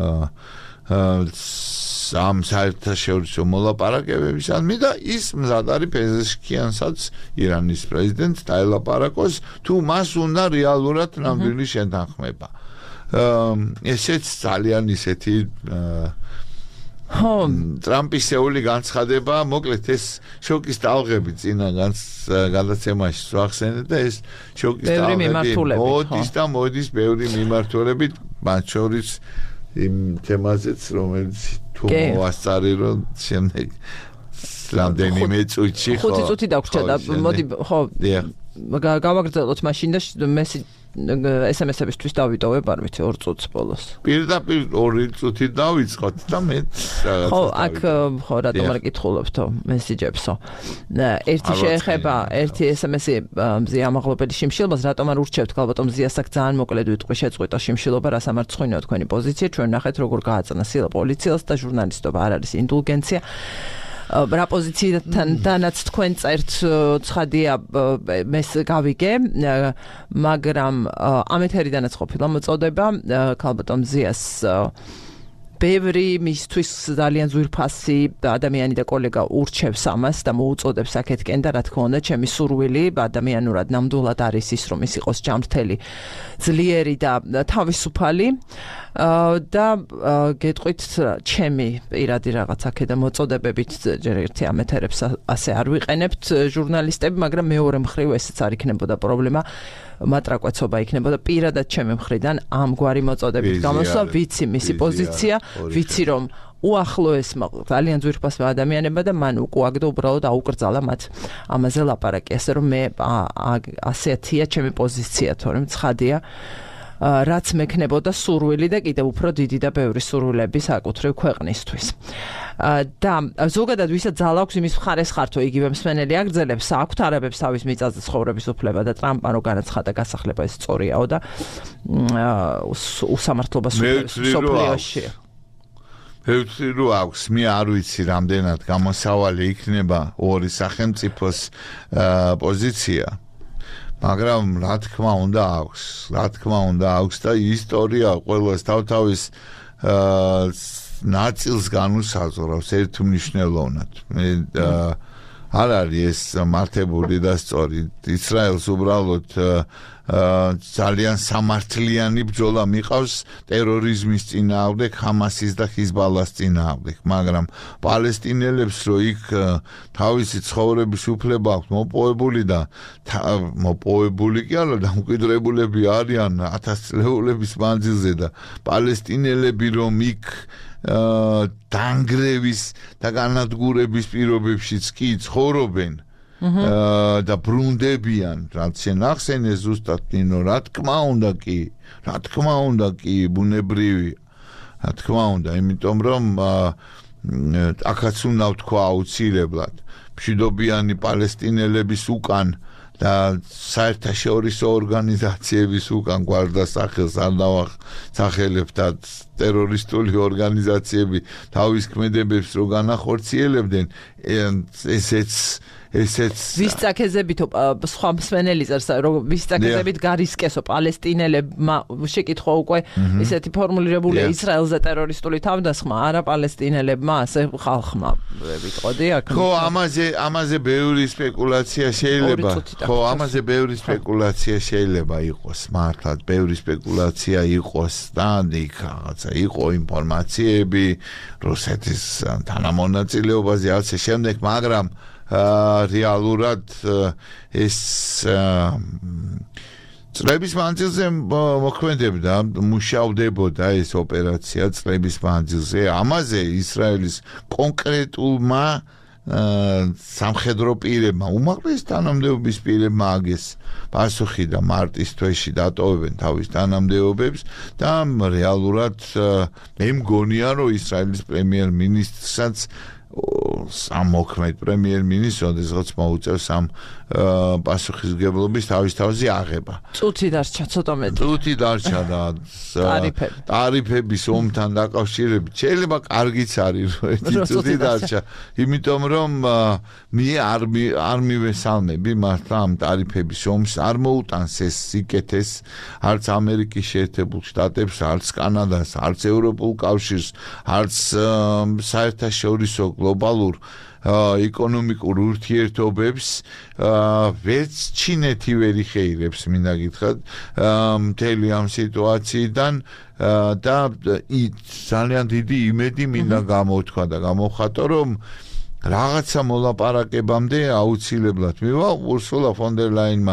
ამ საერთაშორისო მოლაპარაკებებისადმი და ის მზად არის პეზეშკიანსაც ირანის პრეზიდენტს დაელაპარაკოს თუ მას უნდა რეალურად ნამდვილი შეთანხმება ესეც ძალიან ისეთი ტრამპის შეეული განცხადება მოკლედ ეს შოკის ტალღები წინა გადაცემაში ვახსენეთ და ეს შოკის ტალღები მოდის ბევრი მიმართულებით მათ შორის იმ თემაზეც რომელიც თუ მოასწარი რომ შემდეგ რამდენიმე წუთში ხო 5 წუთი დაგვრჩა და მოდი ხო გავაგრძელოთ მაშინ და SMS-ებისთვის დავიტოვებ არ ვიცი 2 წუთს ბოლოს. პირდაპირ 2 წუთი დავიწყოთ და მე რაღაცა. ხო, აქ ხო რატომ არ კითხულობთო მესიჯებსო. ერთი შეეხება ერთი SMS-ი მზია ამაღლობელი შიმშილობას, რატომ არ ურჩევთ ალბათ მზიას აქ ძალიან მოკლედ ვიტყვი შეწყვიტა შიმშილობა, რას ამარცხინო თქვენი პოზიცია, ჩვენ ნახეთ როგორ გააწნა სილა პოლიციას და ჟურნალისტობა არ არის ინდულგენცია. რა პოზიციიდან დანაც თქვენ წერთ ცხადია მეს გავიგე მაგრამ ამ ეთერიდანაც ყოფილა მოწოდება ქალბატონ მზიას ბევრი მისთვის ძალიან ძვირფასი ადამიანი და კოლეგა ურჩევს ამას და მოუწოდებს აქეთკენ და რა თქმა უნდა ჩემი სურვილი ადამიანურად ნამდვილად არის ის რომ ის იყოს ჯანმრთელი ძლიერი და თავისუფალი და გეტყვით ჩემი პირადი რაღაც აქედა მოწოდებებით ჯერ ერთი ამ ეთერებს ასე არ ვიყენებთ ჟურნალისტები მაგრამ მეორე მხრივ ესეც არ იქნებოდა პრობლემა მატრაკვეცობა იქნებოდა პირადად ჩემი მხრიდან ამგვარი მოწოდებით გამოსვლა ვიცი მისი პოზიცია ვიცი რომ უახლოესმა ძალიან ძვირფასმა ადამიანებმა და მან უკუაგდო უბრალოდ აუკრძალა მათ ამაზე ლაპარაკი ასე რომ მე ასეთია ჩემი პოზიცია თორემ ცხადია რაც მექნებოდა სურვილი და კიდევ უფრო დიდი და ბევრი სურვილები საკუთრივ ქვეყნისთვის. და ზოგადად ვისაც ძალა აქვს იმის მხარეს ხართო იგივე მსმენელი აგრძელებს აქვთ არაბებს თავის მიწაზე ცხოვრების უფლება და ტრამპმა რო განაცხადა გასახლება ეს სწორიაო და უსამართლობა სოფლიოში. მე რო აქვს მე არ ვიცი რამდენად გამოსავალი იქნება ორი სახელმწიფოს პოზიცია მაგრამ რა თქმა უნდა აქვს და ისტორია ყოველას თავთავის ნაწილს განუსაზღვრავს ერთმნიშვნელოვნად მე არ არის ეს მართებული და სწორი ისრაელს უბრალოდ ძალიან სამართლიანი ბრძოლა მიყავს ტერორიზმის წინააღმდეგ, ჰამასის და ჰიზბალას წინააღმდეგ, მაგრამ პალესტინელებს რო იქ თავისი ცხოვრების უფლება აქვს მოპოვებული და მოპოვებული კი არა, დამკვიდრებულები არიან 1000 წლეულების მანძილზე და პალესტინელები რომ იქ დანგრევის და განადგურების პირობებშიც კი ცხოვრობენ და ბრუნდებიან რაც შენ ახსენე ზუსტად ნინო რა თქმა უნდა კი ბუნებრივი რა თქმა უნდა იმიტომ რომ აქაც უნდა ვთქვა აუცილებლად მშვიდობიანი პალესტინელების უკან და საერთაშორისო ორგანიზაციების უკან გვარდასახელს არ დავახსახელებ და ტერორისტული ორგანიზაციები თავის ქმედებებს რო განახორციელებდნენ ესეც ვის წაკეზებითო სხვა მსმენელი წერს რომ ვის წაკეზებით გარისკესო პალესტინელებმა შეკითხვა უკვე ესეთი ფორმულირებულია ისრაელზე ტერორისტული თავდასხმა არა პალესტინელებმა ასე ხალხმა ვიტყოდი აქ ხო ამაზე ბევრი სპეკულაცია შეიძლება იყოს მართლაც ბევრი სპეკულაცია იყოს და იქ რაღაცა იყო ინფორმაციები რუსეთის თანამონაწილეობაზე ასე შემდეგ მაგრამ რეალურად ეს წლების მანძილზე მოქმედებდა მუშავდებოდა ეს ოპერაცია წლების მანძილზე ამაზე ისრაელის კონკრეტულმა სამხედრო პირებმა უმაღლეს თანამდებობის პირებმა აგეს პასუხი და მარტის თვეში დატოვებენ თავის თანამდებობებს და რეალურად მე მგონია რომ ისრაელის პრემიერ-მინისტრსაც ამ მოქმედ პრემიერ-მინისტრს, ოდესღაც მოუწევს ამ პასუხისმგებლობის თავის თავზე აღება. წუთი დარჩა ცოტა მეტი. წუთი დარჩა და ტარიფების ომთან დაკავშირებით შეიძლება კარგიც არის რომ ერთი წუთი დარჩა, იმიტომ რომ არ მივესალმები მართლა ამ ტარიფების ომს, არ მოუტანს ეს სიკეთეს არც ამერიკის შეერთებულ შტატებს, არც კანადას, არც ევროპულ კავშირს, არც საერთაშორისო გლობალურ ეკონომიკურ ურთიერთობებს, ვერც ჩინეთი ვერ იხეირებს, მინდა გითხრათ, მთელი ამ სიტუაციიდან და ძალიან დიდი იმედი მინდა გამოთქვა და გამოვხატო, რომ რაღაცა მოლაპარაკებამდე აუცილებლად მივა ურსულა ფონ დერ ლაინმა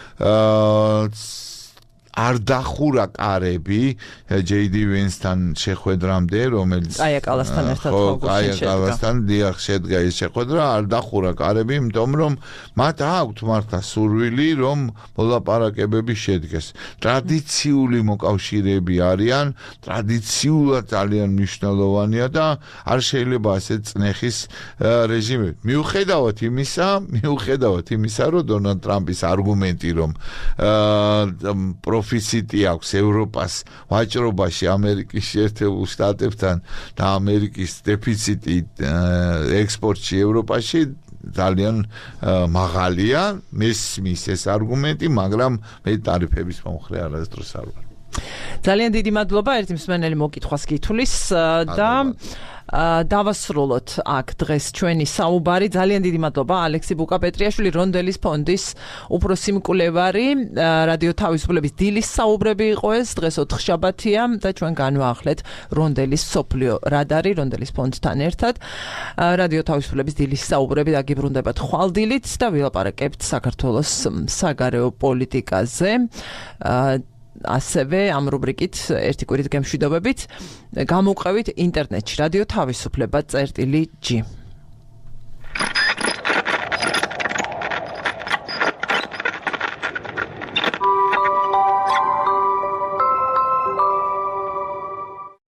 არ დახურა კარები JD Vance-თან შეხვედრამდე, რომელიც Kaja Kallasთან ერთად Kaja Kallasთან დიახ შედგა ეს შეხვედრა, არ დახურა კარები, იმიტომ რომ მათ აქვთ მართლა სურვილი, რომ მოლაპარაკებები შედგეს. ტრადიციული მოკავშირეები არიან, ტრადიციულად ძალიან მნიშვნელოვანია და არ შეიძლება ასე წნეხის რეჟიმი. მიუხედავად იმისა, რომ დონალდ ტრამპის არგუმენტი, რომ პროფიციტი აქვს ევროპას ვაჭრობაში ამერიკის შეერთებულ შტატებთან და ამერიკის დეფიციტი ექსპორტში ევროპაში ძალიან მაღალია, მესმის ეს არგუმენტი, მაგრამ მე ტარიფების მომხრე არასდროს არ ვარ. ძალიან დიდი მადლობა, ერთი მსმენელი მოკითხვას გითვლის და დავასრულოთ აქ დღეს ჩვენი საუბარი. ძალიან დიდი მადლობა ალექსი ბუკა-პეტრიაშვილი, რონდელის ფონდის უფროსი მკვლევარი, რადიო თავისუფლების დილის საუბრები იყო ეს, დღეს ოთხშაბათია და ჩვენ განვაახლეთ რონდელის სოფლიო რადარი, რონდელის ფონდთან ერთად. რადიო თავისუფლების დილის საუბრები დაგიბრუნდებათ ხვალდილით და ვილაპარაკებთ საქართველოს საგარეო პოლიტიკაზე. ასევე ამ რუბრიკით ერთი კვირით გემშვიდობებით გამოვყევით ინტერნეტში რადიო თავისუფლება წერტილი G.